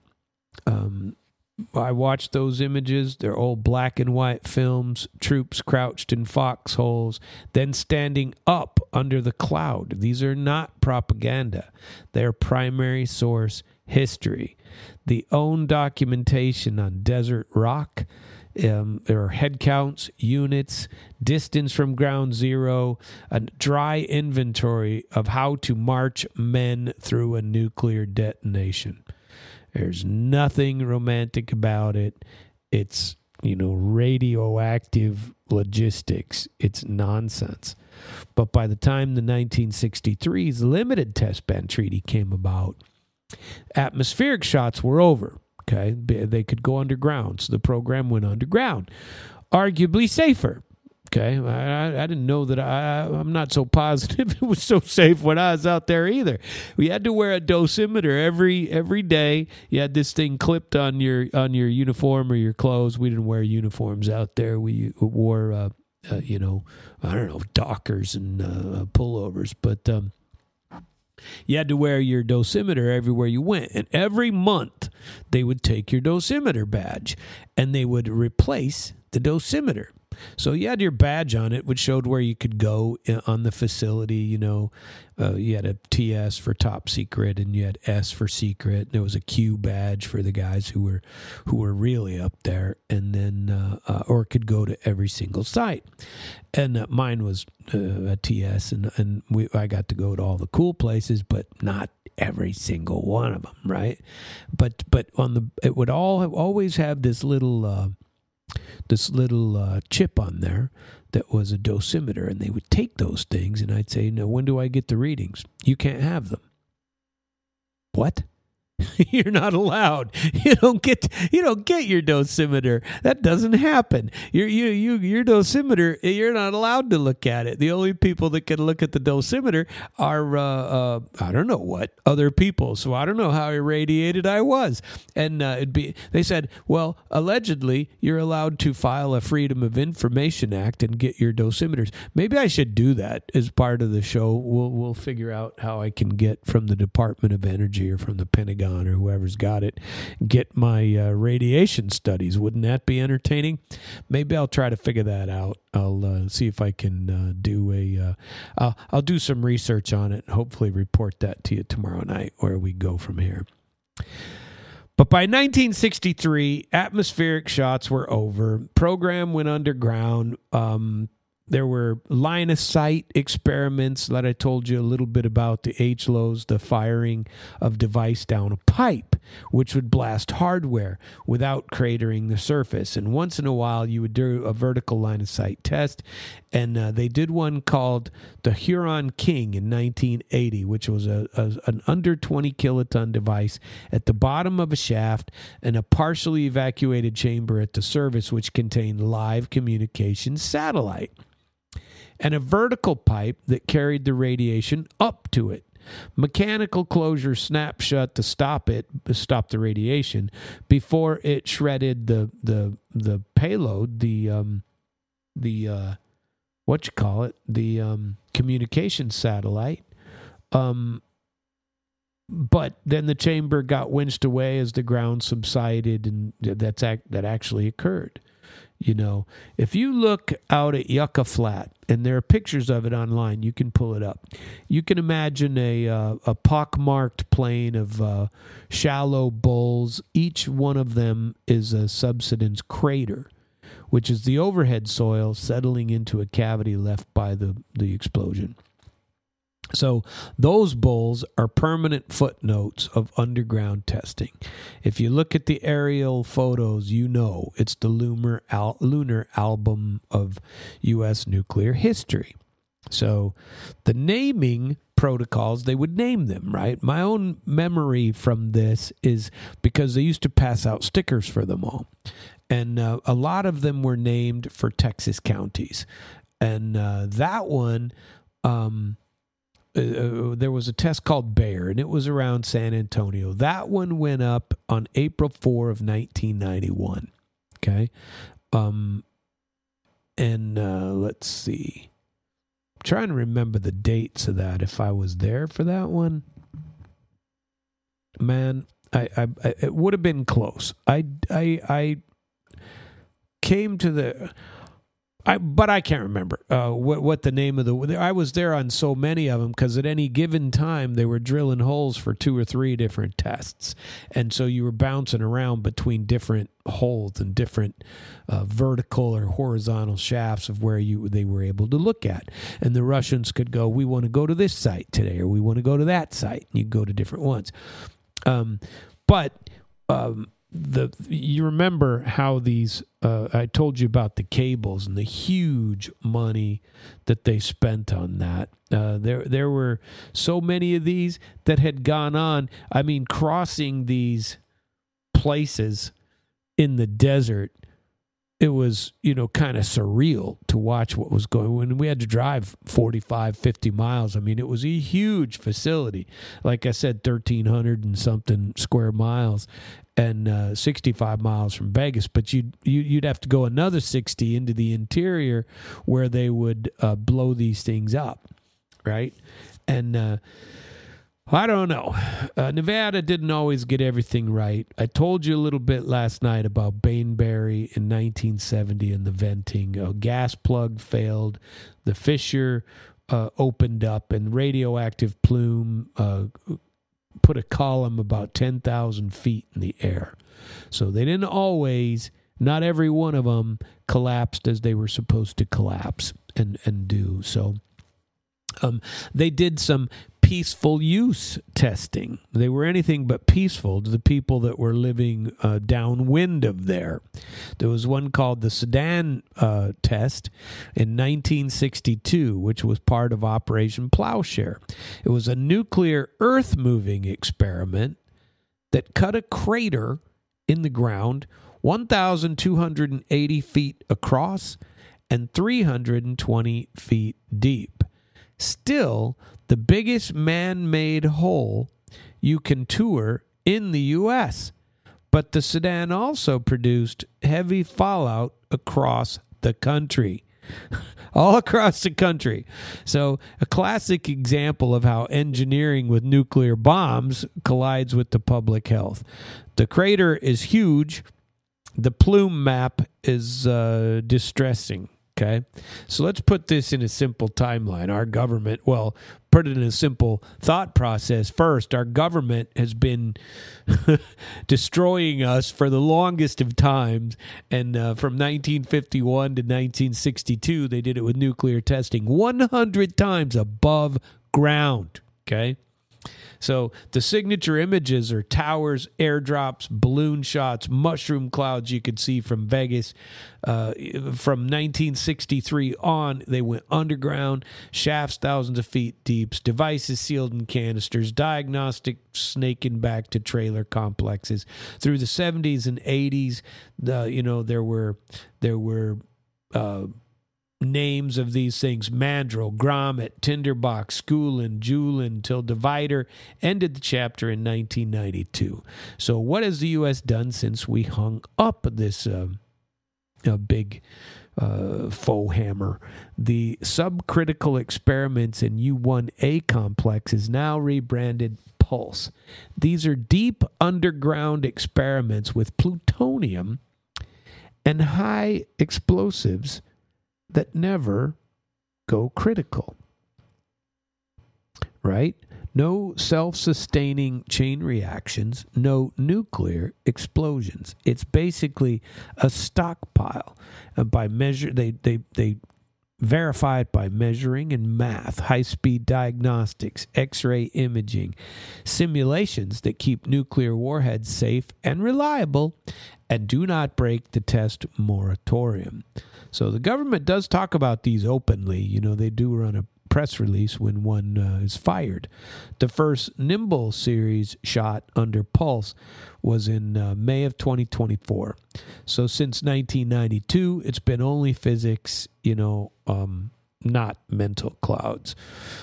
I watched those images. They're old black and white films, troops crouched in foxholes, then standing up under the cloud. These are not propaganda. They're primary source history. The own documentation on Desert Rock, there are head counts, units, distance from ground zero, a dry inventory of how to march men through a nuclear detonation. There's nothing romantic about it. It's radioactive logistics. It's nonsense. But by the time the 1963's limited test ban treaty came about, atmospheric shots were over. Okay, they could go underground, so the program went underground, arguably safer. Okay, I didn't know that. I'm not so positive it was so safe when I was out there either. We had to wear a dosimeter every day. You had this thing clipped on your uniform or your clothes. We didn't wear uniforms out there. We wore, I don't know, Dockers and pullovers, but you had to wear your dosimeter everywhere you went. And every month they would take your dosimeter badge and they would replace the dosimeter. So you had your badge on it, which showed where you could go on the facility. You had a TS for top secret, and you had S for secret. There was a Q badge for the guys who were really up there, and then or could go to every single site. And mine was a TS, and I got to go to all the cool places, but not every single one of them, right? But it would always have this little chip on there that was a dosimeter, and they would take those things, and I'd say, "No, when do I get the readings? You can't have them." What? You're not allowed. You don't get your dosimeter. That doesn't happen. Your dosimeter, you're not allowed to look at it. The only people that can look at the dosimeter are I don't know what other people. So I don't know how irradiated I was. And they said, well, allegedly you're allowed to file a Freedom of Information Act and get your dosimeters. Maybe I should do that as part of the show. We'll figure out how I can get from the Department of Energy or from the Pentagon or whoever's got it, get my radiation studies. Wouldn't that be entertaining? Maybe I'll try to figure that out. I'll see if I can I'll do some research on it and hopefully report that to you tomorrow night where we go from here. But by 1963, atmospheric shots were over. Program went underground. There were line of sight experiments that I told you a little bit about, the HLOs, the firing of device down a pipe, which would blast hardware without cratering the surface. And once in a while, you would do a vertical line of sight test. And they did one called the Huron King in 1980, which was an under 20 kiloton device at the bottom of a shaft and a partially evacuated chamber at the surface, which contained live communication satellite, and a vertical pipe that carried the radiation up to it. Mechanical closure snapped shut to stop the radiation before it shredded the payload, the communication satellite. But then the chamber got winched away as the ground subsided, and that actually occurred. If you look out at Yucca Flat, and there are pictures of it online, you can pull it up. You can imagine a pockmarked plain of shallow bowls. Each one of them is a subsidence crater, which is the overhead soil settling into a cavity left by the explosion. So those bowls are permanent footnotes of underground testing. If you look at the aerial photos, it's the lunar album of U.S. nuclear history. So the naming protocols, they would name them, right? My own memory from this is because they used to pass out stickers for them all. And a lot of them were named for Texas counties. And that one... there was a test called Bear, and it was around San Antonio. That one went up on April 4 of 1991. Okay. Let's see. I'm trying to remember the dates of that, if I was there for that one. Man, I it would have been close. I came to the... but I can't remember what the name of I was there on so many of them because at any given time they were drilling holes for 2 or 3 different tests, and so you were bouncing around between different holes and different vertical or horizontal shafts of where they were able to look at. And the Russians could go, we want to go to this site today, or we want to go to that site. And you go to different ones, but you remember how these, I told you about the cables and the huge money that they spent on that. There were so many of these that had gone on. I mean, crossing these places in the desert, it was, kind of surreal to watch what was going on. When we had to drive 45, 50 miles, I mean, it was a huge facility. Like I said, 1,300 and something square miles and 65 miles from Vegas. But you'd have to go another 60 into the interior where they would blow these things up, right? And I don't know. Nevada didn't always get everything right. I told you a little bit last night about Bainbury in 1970 and the venting. A gas plug failed. The fissure opened up, and radioactive plume put a column about 10,000 feet in the air. So they didn't always, not every one of them collapsed as they were supposed to collapse and do. So they did some peaceful use testing. They were anything but peaceful to the people that were living downwind of there. There was one called the Sedan test in 1962, which was part of Operation Plowshare. It was a nuclear earth-moving experiment that cut a crater in the ground 1,280 feet across and 320 feet deep. Still, the biggest man-made hole you can tour in the U.S., but the Sedan also produced heavy fallout across the country. All across the country. So a classic example of how engineering with nuclear bombs collides with the public health. The crater is huge. The plume map is distressing. Okay, so let's put this in a simple timeline. Our government, put it in a simple thought process. First, our government has been destroying us for the longest of times. And from 1951 to 1962, they did it with nuclear testing 100 times above ground. Okay. So the signature images are towers, airdrops, balloon shots, mushroom clouds you could see from Vegas. From 1963 on, they went underground, shafts thousands of feet deep, devices sealed in canisters, diagnostic snaking back to trailer complexes. Through the 70s and 80s, there were names of these things: Mandrel, Grommet, Tinderbox, Schoolin, Julin, till Divider ended the chapter in 1992. So what has the U.S. done since we hung up this big faux hammer? The subcritical experiments in U-1A complex is now rebranded Pulse. These are deep underground experiments with plutonium and high explosives that never go critical, right? No self-sustaining chain reactions, no nuclear explosions. It's basically a stockpile. By measure, they verify it by measuring and math, high-speed diagnostics, X-ray imaging, simulations that keep nuclear warheads safe and reliable and do not break the test moratorium. So the government does talk about these openly. They do run a press release when one is fired. The first Nimble series shot under Pulse was in May of 2024. So since 1992, it's been only physics, not mental clouds.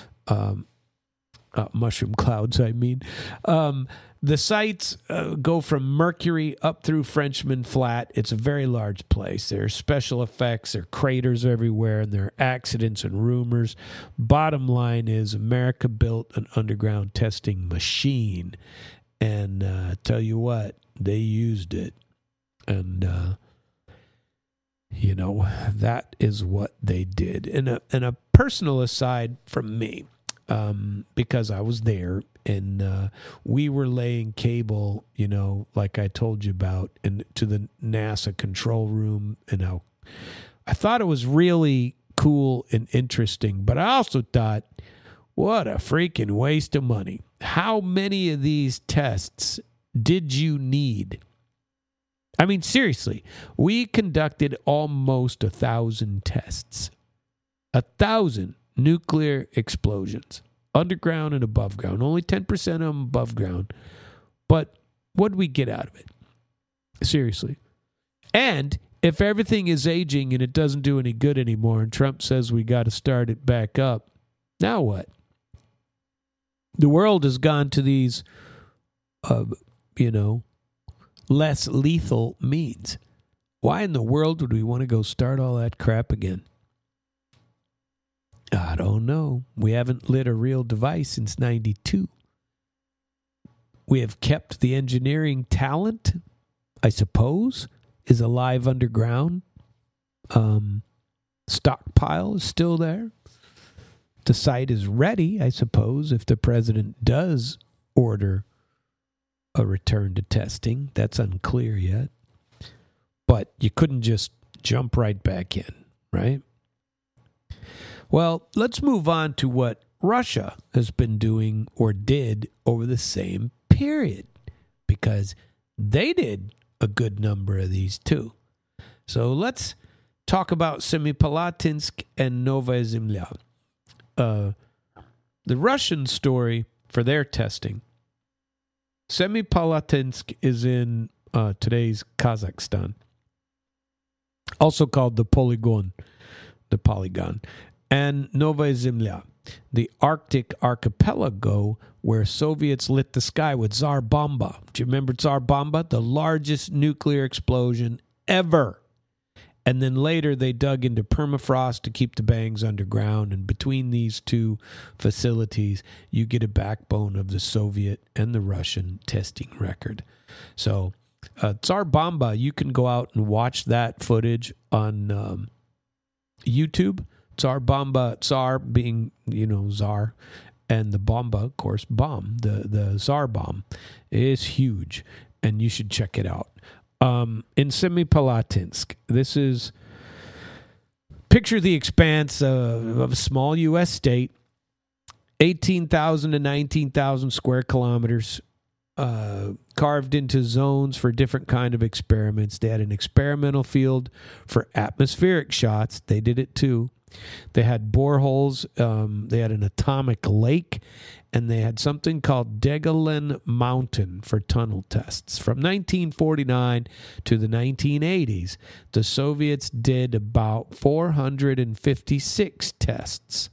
Mushroom clouds, I mean. The sites go from Mercury up through Frenchman Flat. It's a very large place. There are special effects, there are craters everywhere, and there are accidents and rumors. Bottom line is America built an underground testing machine. And tell you what, they used it. And, that is what they did. And a personal aside from me, because I was there, and we were laying cable, like I told you about, to the NASA control room, and how I thought it was really cool and interesting. But I also thought, what a freaking waste of money. How many of these tests did you need? I mean, seriously, we conducted almost 1,000 tests. 1,000 nuclear explosions, underground and above ground. Only 10% of them above ground. But what did we get out of it? Seriously. And if everything is aging and it doesn't do any good anymore, and Trump says we got to start it back up, now what? The world has gone to these, less lethal means. Why in the world would we want to go start all that crap again? I don't know. We haven't lit a real device since 92. We have kept the engineering talent, I suppose, is alive underground. Stockpile is still there. The site is ready, I suppose, if the president does order a return to testing. That's unclear yet. But you couldn't just jump right back in, right? Well, let's move on to what Russia has been doing or did over the same period, because they did a good number of these too. So let's talk about Semipalatinsk and Novaya Zemlya. The Russian story for their testing. Semipalatinsk is in today's Kazakhstan, also called the Polygon, and Novaya Zemlya, the Arctic archipelago where Soviets lit the sky with Tsar Bomba. Do you remember Tsar Bomba? The largest nuclear explosion ever. And then later they dug into permafrost to keep the bangs underground. And between these two facilities, you get a backbone of the Soviet and the Russian testing record. So Tsar Bomba, you can go out and watch that footage on YouTube. Tsar Bomba, Tsar being, Tsar, and the Bomba, of course, bomb. The Tsar bomb is huge, and you should check it out. In Semipalatinsk, this is, picture the expanse of a small U.S. state, 18,000 to 19,000 square kilometers, carved into zones for different kind of experiments. They had an experimental field for atmospheric shots. They did it too. They had boreholes. They had an atomic lake, and they had something called Degolin Mountain for tunnel tests. From 1949 to the 1980s, the Soviets did about 456 tests.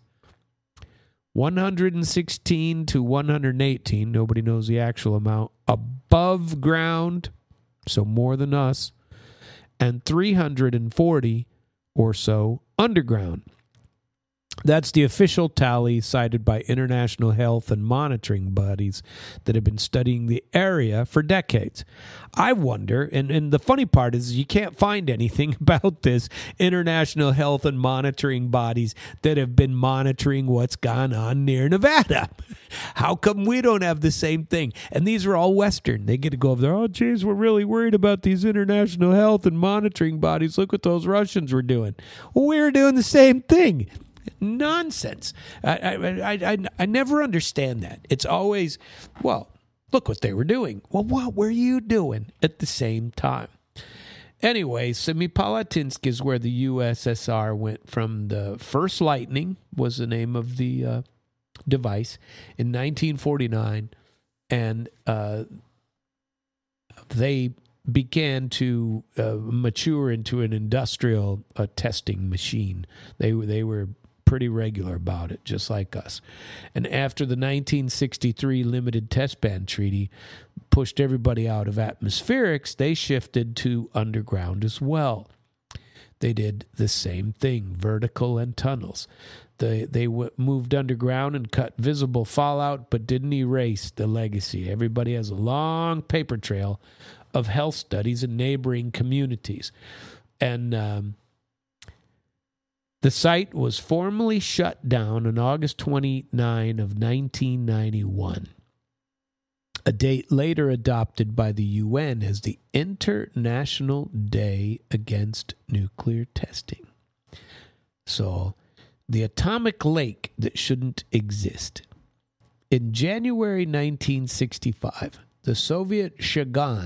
116 to 118, nobody knows the actual amount, above ground, so more than us, and 340 or so underground. That's the official tally cited by international health and monitoring bodies that have been studying the area for decades. I wonder, and the funny part is you can't find anything about this international health and monitoring bodies that have been monitoring what's gone on near Nevada. How come we don't have the same thing? And these are all Western. They get to go over there, oh, geez, we're really worried about these international health and monitoring bodies. Look what those Russians were doing. Well, we were doing the same thing. Nonsense. I never understand that. It's always, well, look what they were doing. Well, what were you doing at the same time? Anyway, Semipalatinsk is where the USSR went from. The first Lightning was the name of the device in 1949, and they began to mature into an industrial testing machine. They were pretty regular about it, just like us. And after the 1963 Limited Test Ban Treaty pushed everybody out of atmospherics, they shifted to underground as well. They did the same thing, vertical and tunnels. They moved underground and cut visible fallout, but didn't erase the legacy. Everybody has a long paper trail of health studies in neighboring communities. And the site was formally shut down on August 29 of 1991, a date later adopted by the UN as the International Day Against Nuclear Testing. So, the atomic lake that shouldn't exist. In January 1965, the Soviet Shagan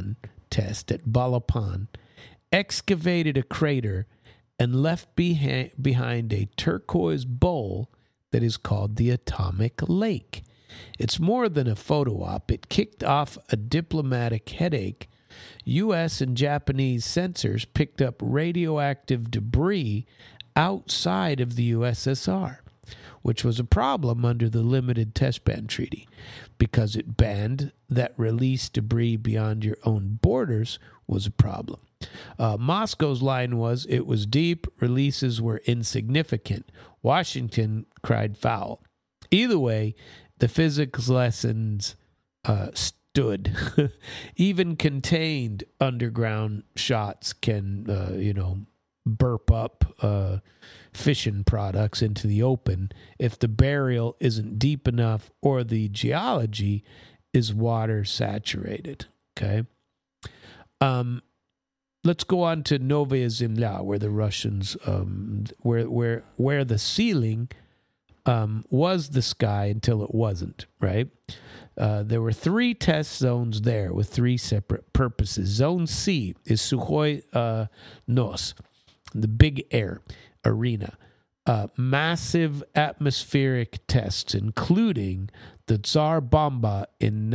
test at Balapan excavated a crater and left behind a turquoise bowl that is called the Atomic Lake. It's more than a photo op. It kicked off a diplomatic headache. U.S. and Japanese sensors picked up radioactive debris outside of the USSR, which was a problem under the Limited Test Ban Treaty, because it banned that release debris beyond your own borders was a problem. Moscow's line was, it was deep, releases were insignificant. Washington cried foul. Either way, the physics lessons stood. Even contained underground shots can, burp up fission products into the open if the burial isn't deep enough or the geology is water saturated. Okay. Let's go on to Novaya Zemlya, where the Russians, where the ceiling was the sky until it wasn't, right? There were 3 test zones there with 3 separate purposes. Zone C is Sukhoi Nos, the big air arena. Massive atmospheric tests, including the Tsar Bomba in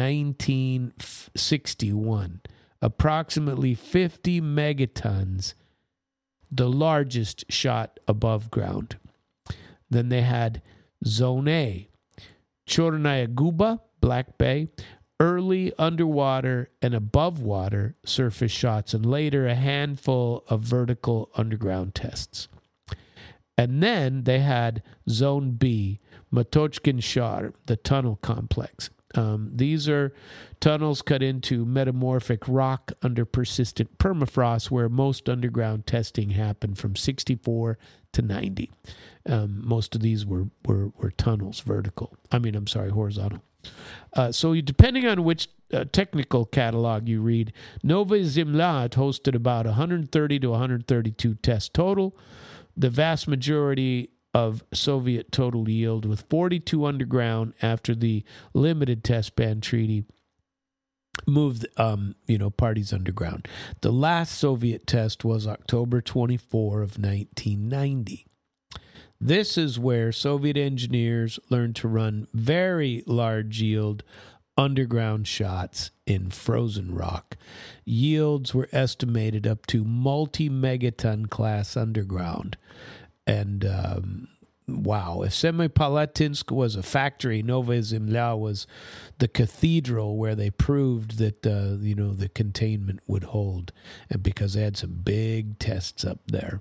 1961. Approximately 50 megatons, the largest shot above ground. Then they had Zone A, Chornaya Guba, Black Bay, early underwater and above water surface shots, and later a handful of vertical underground tests. And then they had Zone B, Matochkin Shar, the tunnel complex. These are tunnels cut into metamorphic rock under persistent permafrost, where most underground testing happened from 64 to 90. Most of these were tunnels, horizontal. So depending on which technical catalog you read, Novaya Zemlya hosted about 130 to 132 tests total. The vast majority of Soviet total yield, with 42 underground after the Limited Test Ban Treaty moved, parties underground. The last Soviet test was October 24 of 1990. This is where Soviet engineers learned to run very large yield underground shots in frozen rock. Yields were estimated up to multi-megaton class underground. And wow, if Semipalatinsk was a factory, Novaya Zemlya was the cathedral where they proved that the containment would hold, and because they had some big tests up there.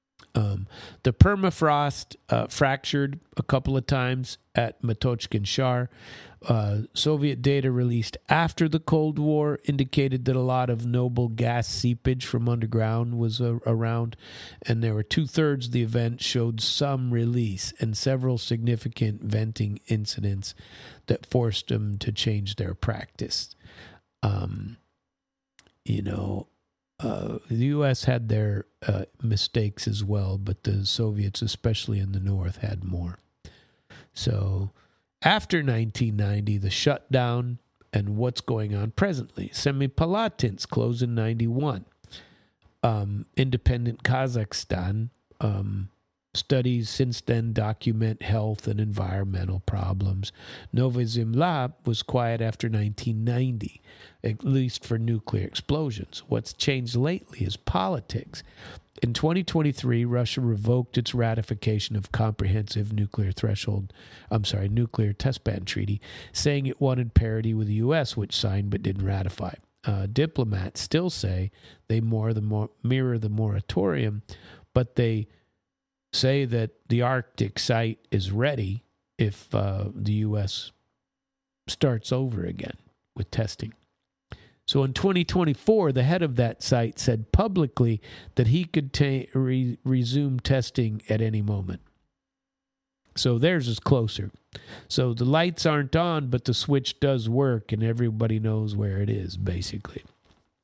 The permafrost fractured a couple of times at Matochkin Shar. Soviet data released after the Cold War indicated that a lot of noble gas seepage from underground was around, and there were 2/3 of the event showed some release and several significant venting incidents that forced them to change their practice. The U.S. had their mistakes as well, but the Soviets, especially in the North, had more. So after 1990, the shutdown and what's going on presently. Semipalatinsk closed in 91. Independent Kazakhstan studies since then document health and environmental problems. Novaya Zemlya was quiet after 1990, at least for nuclear explosions. What's changed lately is politics. In 2023, Russia revoked its ratification of comprehensive nuclear test ban treaty, saying it wanted parity with the U.S., which signed but didn't ratify. Diplomats still say they mirror the moratorium, but they say that the Arctic site is ready if the U.S. starts over again with testing. So in 2024, the head of that site said publicly that he could resume testing at any moment. So theirs is closer. So the lights aren't on, but the switch does work, and everybody knows where it is, basically.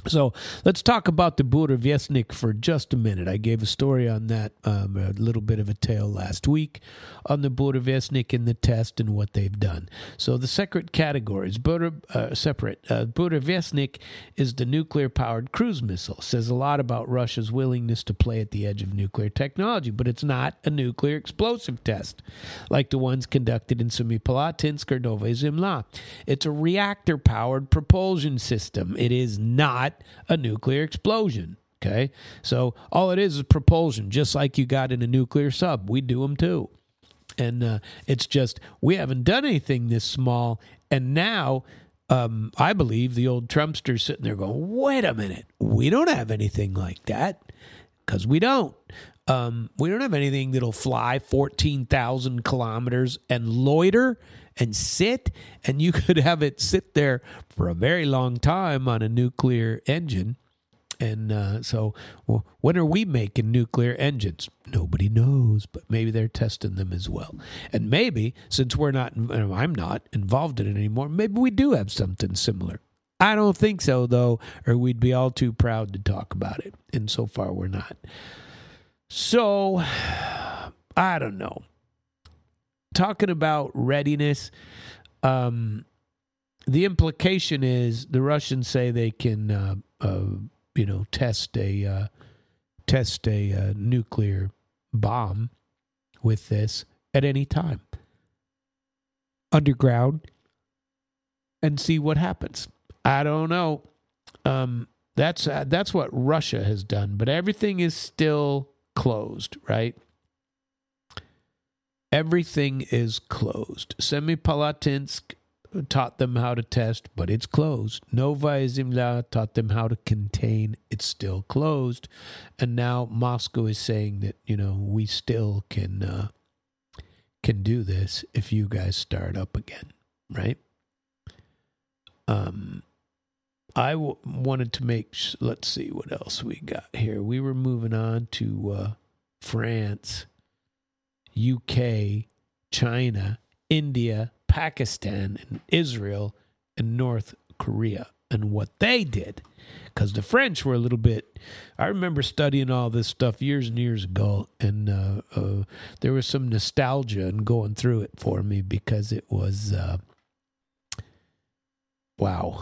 So let's talk about the Burevestnik for just a minute. I gave a story on that, a little bit of a tale last week on the Burevestnik and the test and what they've done. So the separate categories, Burevestnik is the nuclear-powered cruise missile. Says a lot about Russia's willingness to play at the edge of nuclear technology, but it's not a nuclear explosive test like the ones conducted in Semipalatinsk or Novaya Zemlya. It's a reactor-powered propulsion system. It is not a nuclear explosion, okay? So all it is propulsion, just like you got in a nuclear sub. We do them too. And it's just, we haven't done anything this small, and now I believe the old Trumpster's sitting there going, wait a minute, we don't have anything like that, because we don't. We don't have anything that'll fly 14,000 kilometers and loiter and sit, and you could have it sit there for a very long time on a nuclear engine. And so when are we making nuclear engines? Nobody knows, but maybe they're testing them as well. And maybe, since I'm not involved in it anymore, maybe we do have something similar. I don't think so, though, or we'd be all too proud to talk about it. And so far, we're not. So, I don't know. Talking about readiness, the implication is the Russians say they can, test a nuclear bomb with this at any time, underground, and see what happens. I don't know. That's what Russia has done, but everything is still closed, right? Everything is closed. Semipalatinsk taught them how to test, but it's closed. Novaya Zemlya taught them how to contain. It's still closed. And now Moscow is saying that, we still can do this if you guys start up again, right? Wanted to let's see what else we got here. We were moving on to France, UK, China, India, Pakistan, and Israel, and North Korea, and what they did. Because the French were a little bit... I remember studying all this stuff years and years ago, and there was some nostalgia in going through it for me, because it was... wow.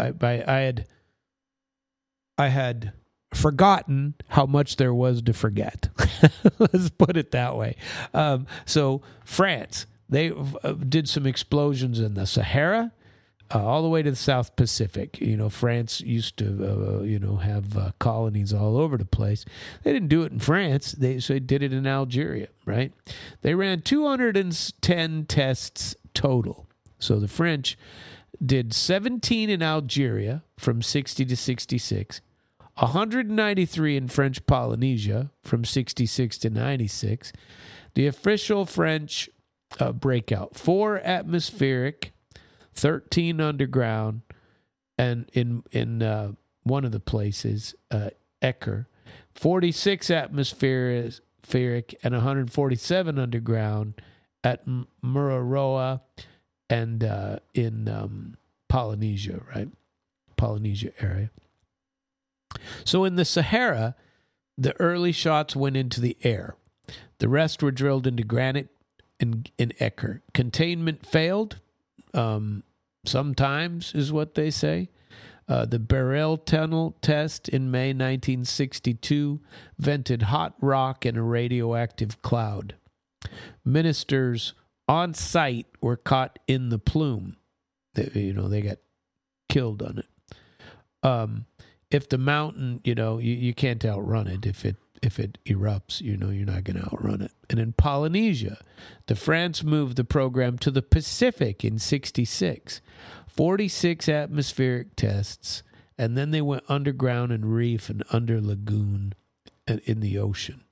I had forgotten how much there was to forget. Let's put it that way. So France, they did some explosions in the Sahara, all the way to the South Pacific. France used to, have colonies all over the place. They didn't do it in France. They did it in Algeria, right? They ran 210 tests total. So the French did 17 in Algeria from 60 to 66, 193 in French Polynesia from 66 to 96. The official French breakout, 4 atmospheric, 13 underground, and in one of the places, Ecker, 46 atmospheric and 147 underground at Mururoa and in Polynesia, right? Polynesia area. So in the Sahara, the early shots went into the air. The rest were drilled into granite in Ecker. Containment failed, sometimes is what they say. The Beryl Tunnel test in May 1962 vented hot rock in a radioactive cloud. Ministers on site were caught in the plume. They got killed on it. If the mountain, you can't outrun it. If it erupts, you're not going to outrun it. And in Polynesia, the France moved the program to the Pacific in 66. 46 atmospheric tests, and then they went underground in reef and under lagoon and in the ocean.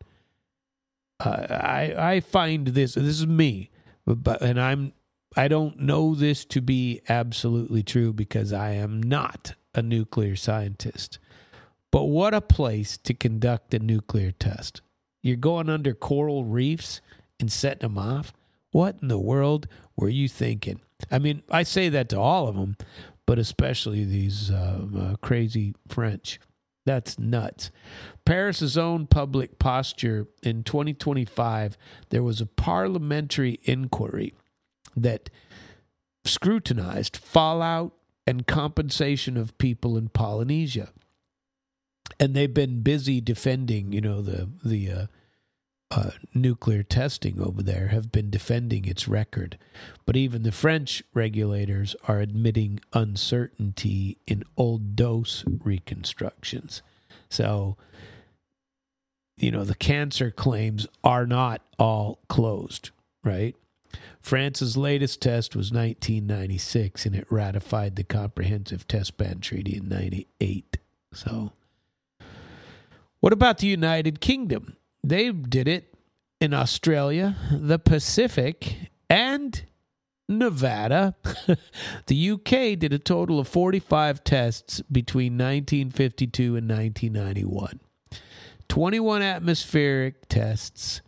I find this is me, and I don't know this to be absolutely true because I am not a nuclear scientist. But what a place to conduct a nuclear test. You're going under coral reefs and setting them off? What in the world were you thinking? I mean, I say that to all of them, but especially these crazy French. That's nuts. Paris's own public posture in 2025, there was a parliamentary inquiry that scrutinized fallout and compensation of people in Polynesia. And they've been busy defending, the nuclear testing over there, have been defending its record. But even the French regulators are admitting uncertainty in old dose reconstructions. So, the cancer claims are not all closed, right? France's latest test was 1996, and it ratified the Comprehensive Test Ban Treaty in 98. So, what about the United Kingdom? They did it in Australia, the Pacific, and Nevada. The UK did a total of 45 tests between 1952 and 1991. 21 atmospheric tests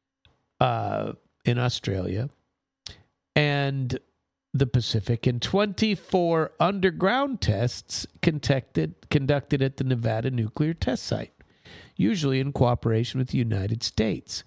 in Australia and the Pacific, and 24 underground tests conducted at the Nevada nuclear test site, usually in cooperation with the United States.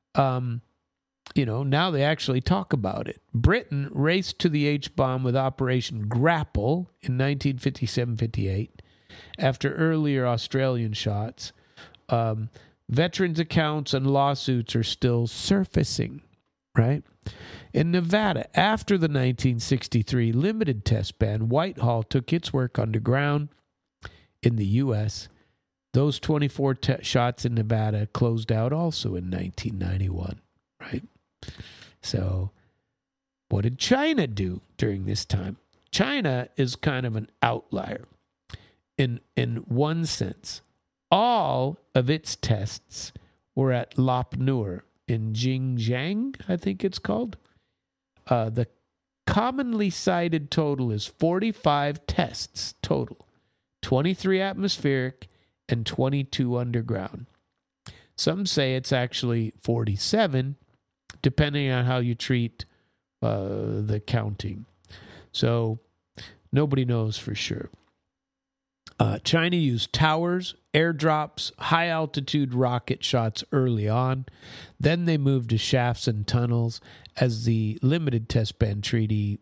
Now they actually talk about it. Britain raced to the H-bomb with Operation Grapple in 1957-58 after earlier Australian shots. Veterans' accounts and lawsuits are still surfacing, right? In Nevada, after the 1963 limited test ban, Whitehall took its work underground in the U.S. Those 24 shots in Nevada closed out also in 1991, right? So what did China do during this time? China is kind of an outlier in one sense. All of its tests were at Lop Nur in Xinjiang, I think it's called. The commonly cited total is 45 tests total, 23 atmospheric and 22 underground. Some say it's actually 47, depending on how you treat the counting. So nobody knows for sure. China used towers, airdrops, high-altitude rocket shots early on. Then they moved to shafts and tunnels as the limited test ban treaty,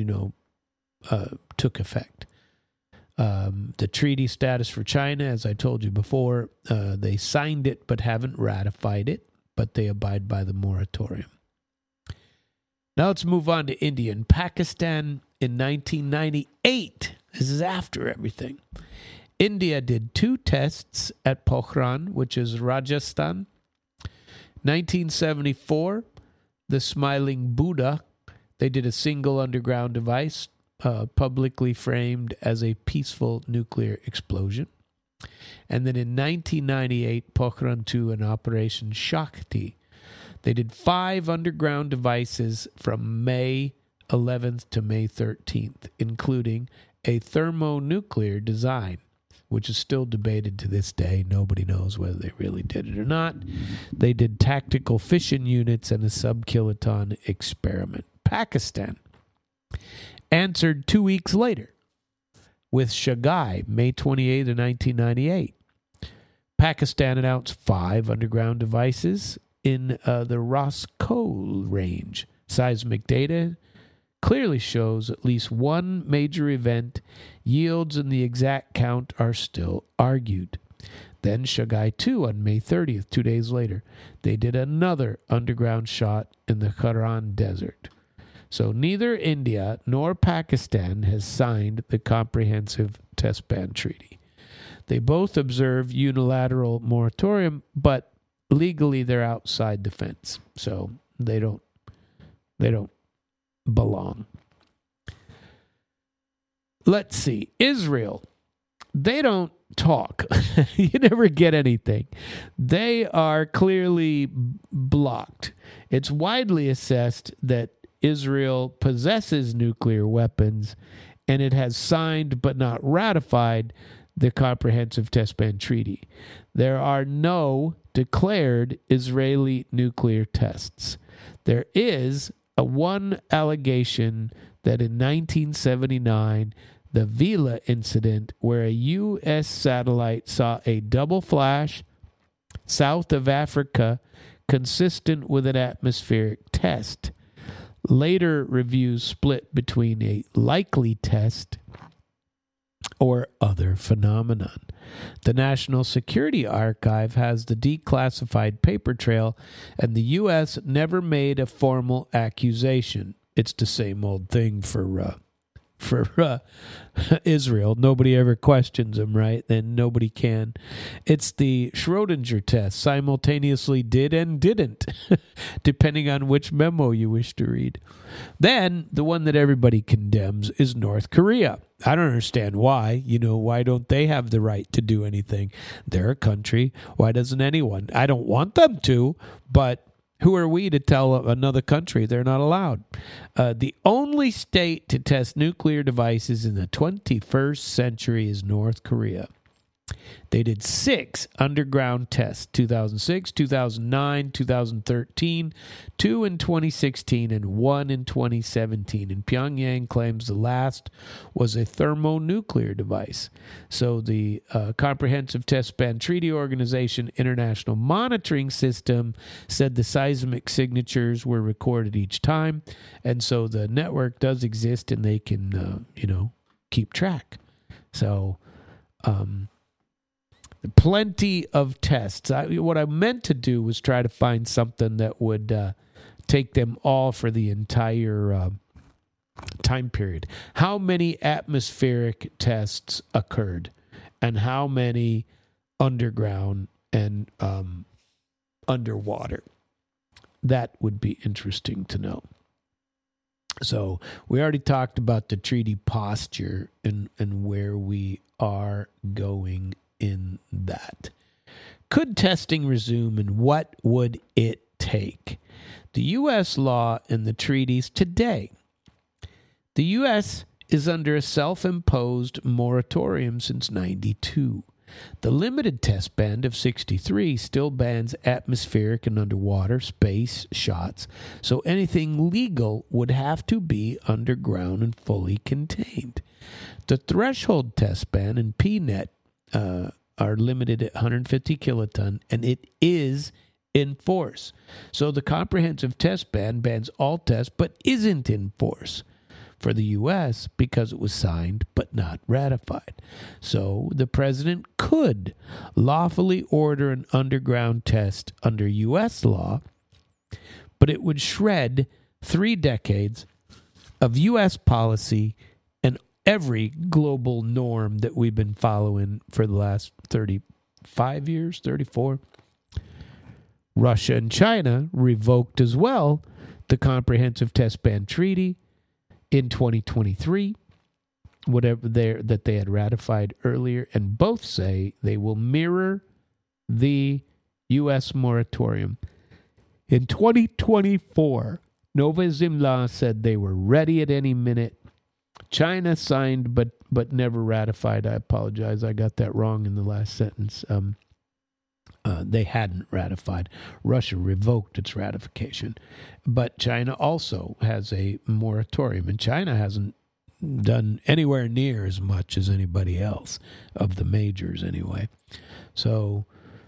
took effect. The treaty status for China, as I told you before, they signed it but haven't ratified it, but they abide by the moratorium. Now let's move on to India and Pakistan in 1998. This is after everything. India did 2 tests at Pokhran, which is Rajasthan. 1974, the Smiling Buddha, they did a single underground device, publicly framed as a peaceful nuclear explosion. And then in 1998, Pokhran 2 and Operation Shakti, they did 5 underground devices from May 11th to May 13th, including a thermonuclear design, which is still debated to this day. Nobody knows whether they really did it or not. They did tactical fission units and a sub-kiloton experiment. Pakistan answered 2 weeks later with Shagai, May 28th of 1998. Pakistan announced 5 underground devices in the Roscoe range. Seismic data clearly shows at least one major event. Yields and the exact count are still argued. Then Shagai 2 on May 30th, 2 days later, they did another underground shot in the Kharan Desert. So neither India nor Pakistan has signed the Comprehensive Test Ban Treaty. They both observe unilateral moratorium, but legally they're outside the fence. So they don't belong. Let's see. Israel. They don't talk. You never get anything. They are clearly blocked. It's widely assessed that Israel possesses nuclear weapons, and it has signed but not ratified the Comprehensive Test Ban Treaty. There are no declared Israeli nuclear tests. There is one allegation that in 1979 the Vela incident, where a U.S. satellite saw a double flash south of Africa consistent with an atmospheric test. Later reviews split between a likely test or other phenomenon. The National Security Archive has the declassified paper trail, and the U.S. never made a formal accusation. It's the same old thing for Israel. Nobody ever questions them, right? And nobody can. It's the Schrodinger test, simultaneously did and didn't, depending on which memo you wish to read. Then, the one that everybody condemns is North Korea. I don't understand why. Why don't they have the right to do anything? They're a country. Why doesn't anyone? I don't want them to, but who are we to tell another country they're not allowed? The only state to test nuclear devices in the 21st century is North Korea. They did 6 underground tests, 2006, 2009, 2013, 2 in 2016, and 1 in 2017. And Pyongyang claims the last was a thermonuclear device. So the Comprehensive Test Ban Treaty Organization International Monitoring System said the seismic signatures were recorded each time. And so the network does exist, and they can, keep track. So, plenty of tests. What I meant to do was try to find something that would take them all for the entire time period. How many atmospheric tests occurred, and how many underground and underwater? That would be interesting to know. So we already talked about the treaty posture and where we are going in that. Could testing resume, and what would it take? The U.S. law and the treaties today. The U.S. is under a self-imposed moratorium since 92. The limited test ban of 63 still bans atmospheric and underwater space shots, so anything legal would have to be underground and fully contained. The threshold test ban and PNET are limited at 150 kiloton, and it is in force. So the comprehensive test ban bans all tests, but isn't in force for the U.S. because it was signed but not ratified. So the president could lawfully order an underground test under U.S. law, but it would shred 3 decades of U.S. policy and every global norm that we've been following for the last 35 years, 34. Russia and China revoked as well the Comprehensive Test Ban Treaty in 2023, whatever that they had ratified earlier, and both say they will mirror the U.S. moratorium. In 2024, Novaya Zemlya said they were ready at any minute. China signed but never ratified. I apologize. I got that wrong in the last sentence. They hadn't ratified. Russia revoked its ratification. But China also has a moratorium, and China hasn't done anywhere near as much as anybody else, of the majors anyway. So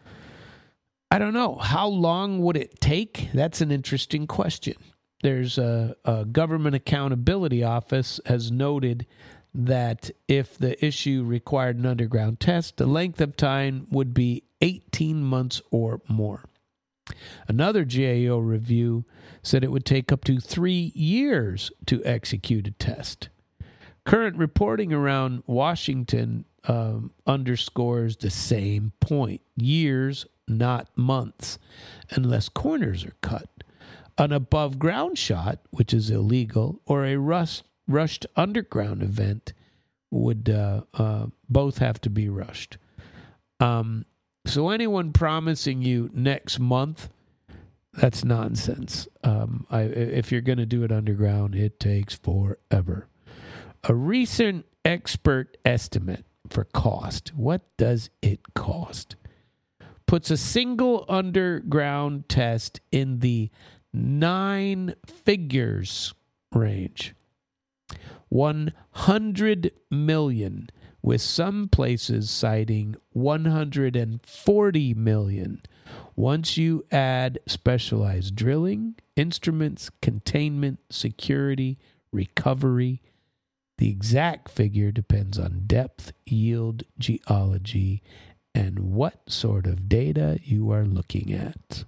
I don't know. How long would it take? That's an interesting question. There's a Government Accountability Office has noted that if the issue required an underground test, the length of time would be 18 months or more. Another GAO review said it would take up to 3 years to execute a test. Current reporting around Washington underscores the same point. Years, not months, unless corners are cut. An above-ground shot, which is illegal, or a rushed underground event would both have to be rushed. So anyone promising you next month, that's nonsense. If you're going to do it underground, it takes forever. A recent expert estimate for cost, what does it cost, puts a single underground test in the 9 figures range. 100 million, with some places citing 140 million. Once you add specialized drilling, instruments, containment, security, recovery, the exact figure depends on depth, yield, geology, and what sort of data you are looking at.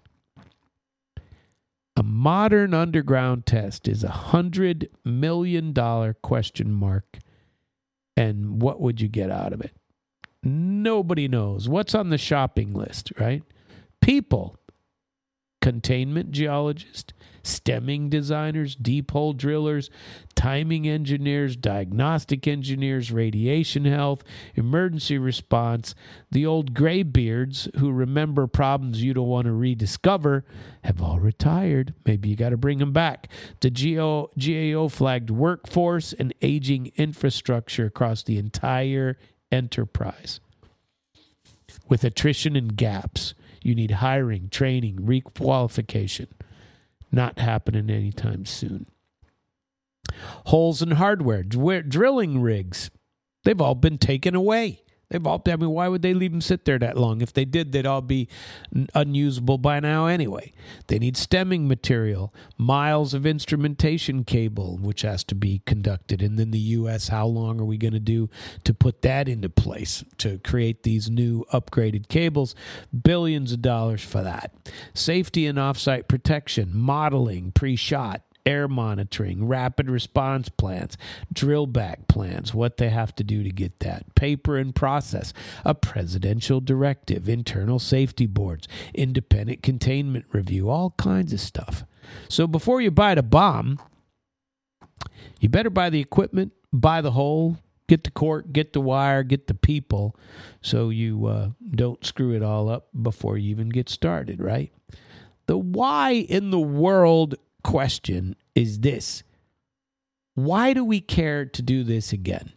A modern underground test is $100 million question mark. And what would you get out of it? Nobody knows. What's on the shopping list, right? People. Containment geologists, stemming designers, deep hole drillers, timing engineers, diagnostic engineers, radiation health, emergency response. The old graybeards who remember problems you don't want to rediscover have all retired. Maybe you got to bring them back. The GAO flagged workforce and aging infrastructure across the entire enterprise. With attrition and gaps, you need hiring, training, requalification. Not happening anytime soon. Holes in hardware, drilling rigs, they've all been taken away. Why would they leave them sit there that long? If they did, they'd all be unusable by now anyway. They need stemming material, miles of instrumentation cable, which has to be conducted. And then the U.S., how long are we going to do to put that into place, to create these new upgraded cables? Billions of dollars for that. Safety and offsite protection, modeling, pre-shot, air monitoring, rapid response plans, drill back plans, what they have to do to get that, paper and process, a presidential directive, internal safety boards, independent containment review, all kinds of stuff. So before you buy the bomb, you better buy the equipment, buy the hole, get the cork, get the wire, get the people, so you don't screw it all up before you even get started, right? The why in the world question is this: why do we care to do this again?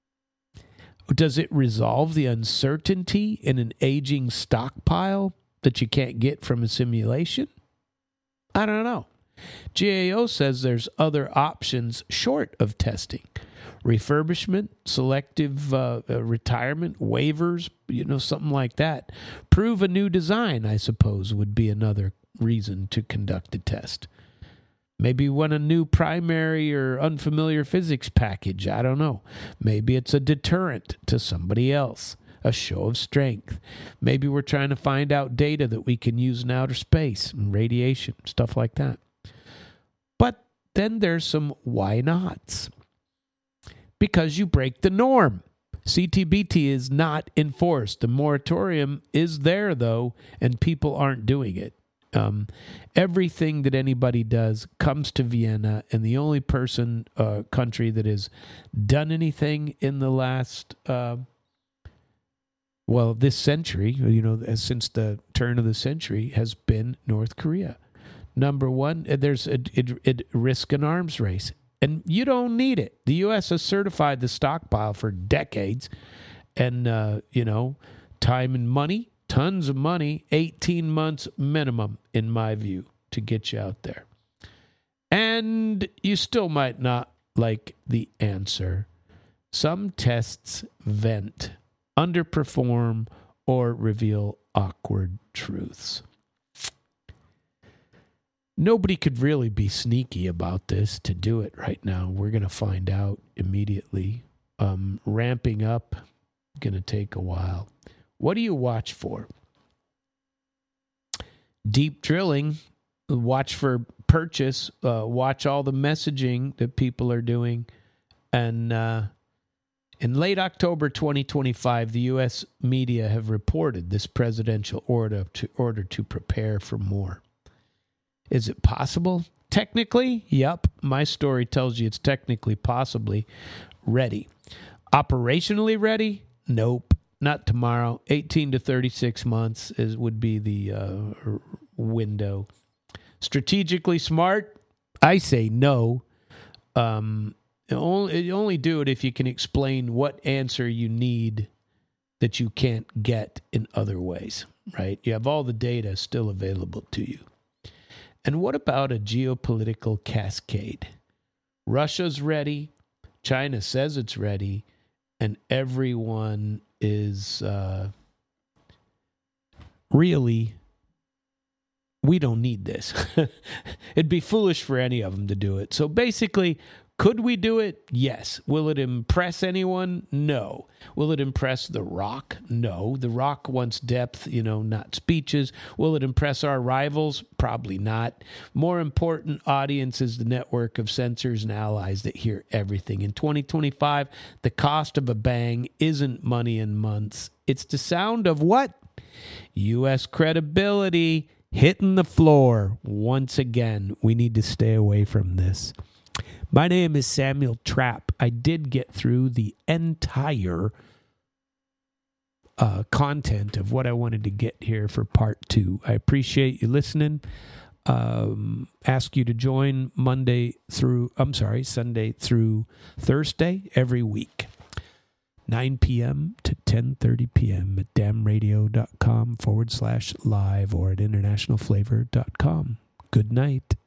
Does it resolve the uncertainty in an aging stockpile that you can't get from a simulation? I don't know. GAO says there's other options short of testing. Refurbishment, selective retirement, waivers, something like that. Prove a new design, I suppose, would be another reason to conduct a test. Maybe want a new primary or unfamiliar physics package. I don't know. Maybe it's a deterrent to somebody else, a show of strength. Maybe we're trying to find out data that we can use in outer space and radiation, stuff like that. But then there's some why nots. Because you break the norm. CTBT is not enforced. The moratorium is there, though, and people aren't doing it. Everything that anybody does comes to Vienna, and the only country that has done anything in the last, this century, since the turn of the century, has been North Korea. Number one, there's a risk an arms race, and you don't need it. The U.S. has certified the stockpile for decades, and, time and money. Tons of money, 18 months minimum, in my view, to get you out there. And you still might not like the answer. Some tests vent, underperform, or reveal awkward truths. Nobody could really be sneaky about this to do it right now. We're going to find out immediately. Ramping up, going to take a while. What do you watch for? Deep drilling, watch for purchase, watch all the messaging that people are doing. And in late October 2025, the U.S. media have reported this presidential order to prepare for more. Is it possible? Technically, yep. My story tells you it's technically possibly ready. Operationally ready? Nope. Not tomorrow. 18 to 36 months would be the window. Strategically smart? I say no. Only do it if you can explain what answer you need that you can't get in other ways, right? You have all the data still available to you. And what about a geopolitical cascade? Russia's ready. China says it's ready, and everyone is really, we don't need this. It'd be foolish for any of them to do it. So basically, could we do it? Yes. Will it impress anyone? No. Will it impress The Rock? No. The Rock wants depth, not speeches. Will it impress our rivals? Probably not. More important audience is the network of censors and allies that hear everything. In 2025, the cost of a bang isn't money in months. It's the sound of what? U.S. credibility hitting the floor once again. We need to stay away from this. My name is Samuel Trapp. I did get through the entire content of what I wanted to get here for part 2. I appreciate you listening. Ask you to join Sunday through Thursday every week. 9 p.m. to 10:30 p.m. at damradio.com/live or at internationalflavor.com. Good night.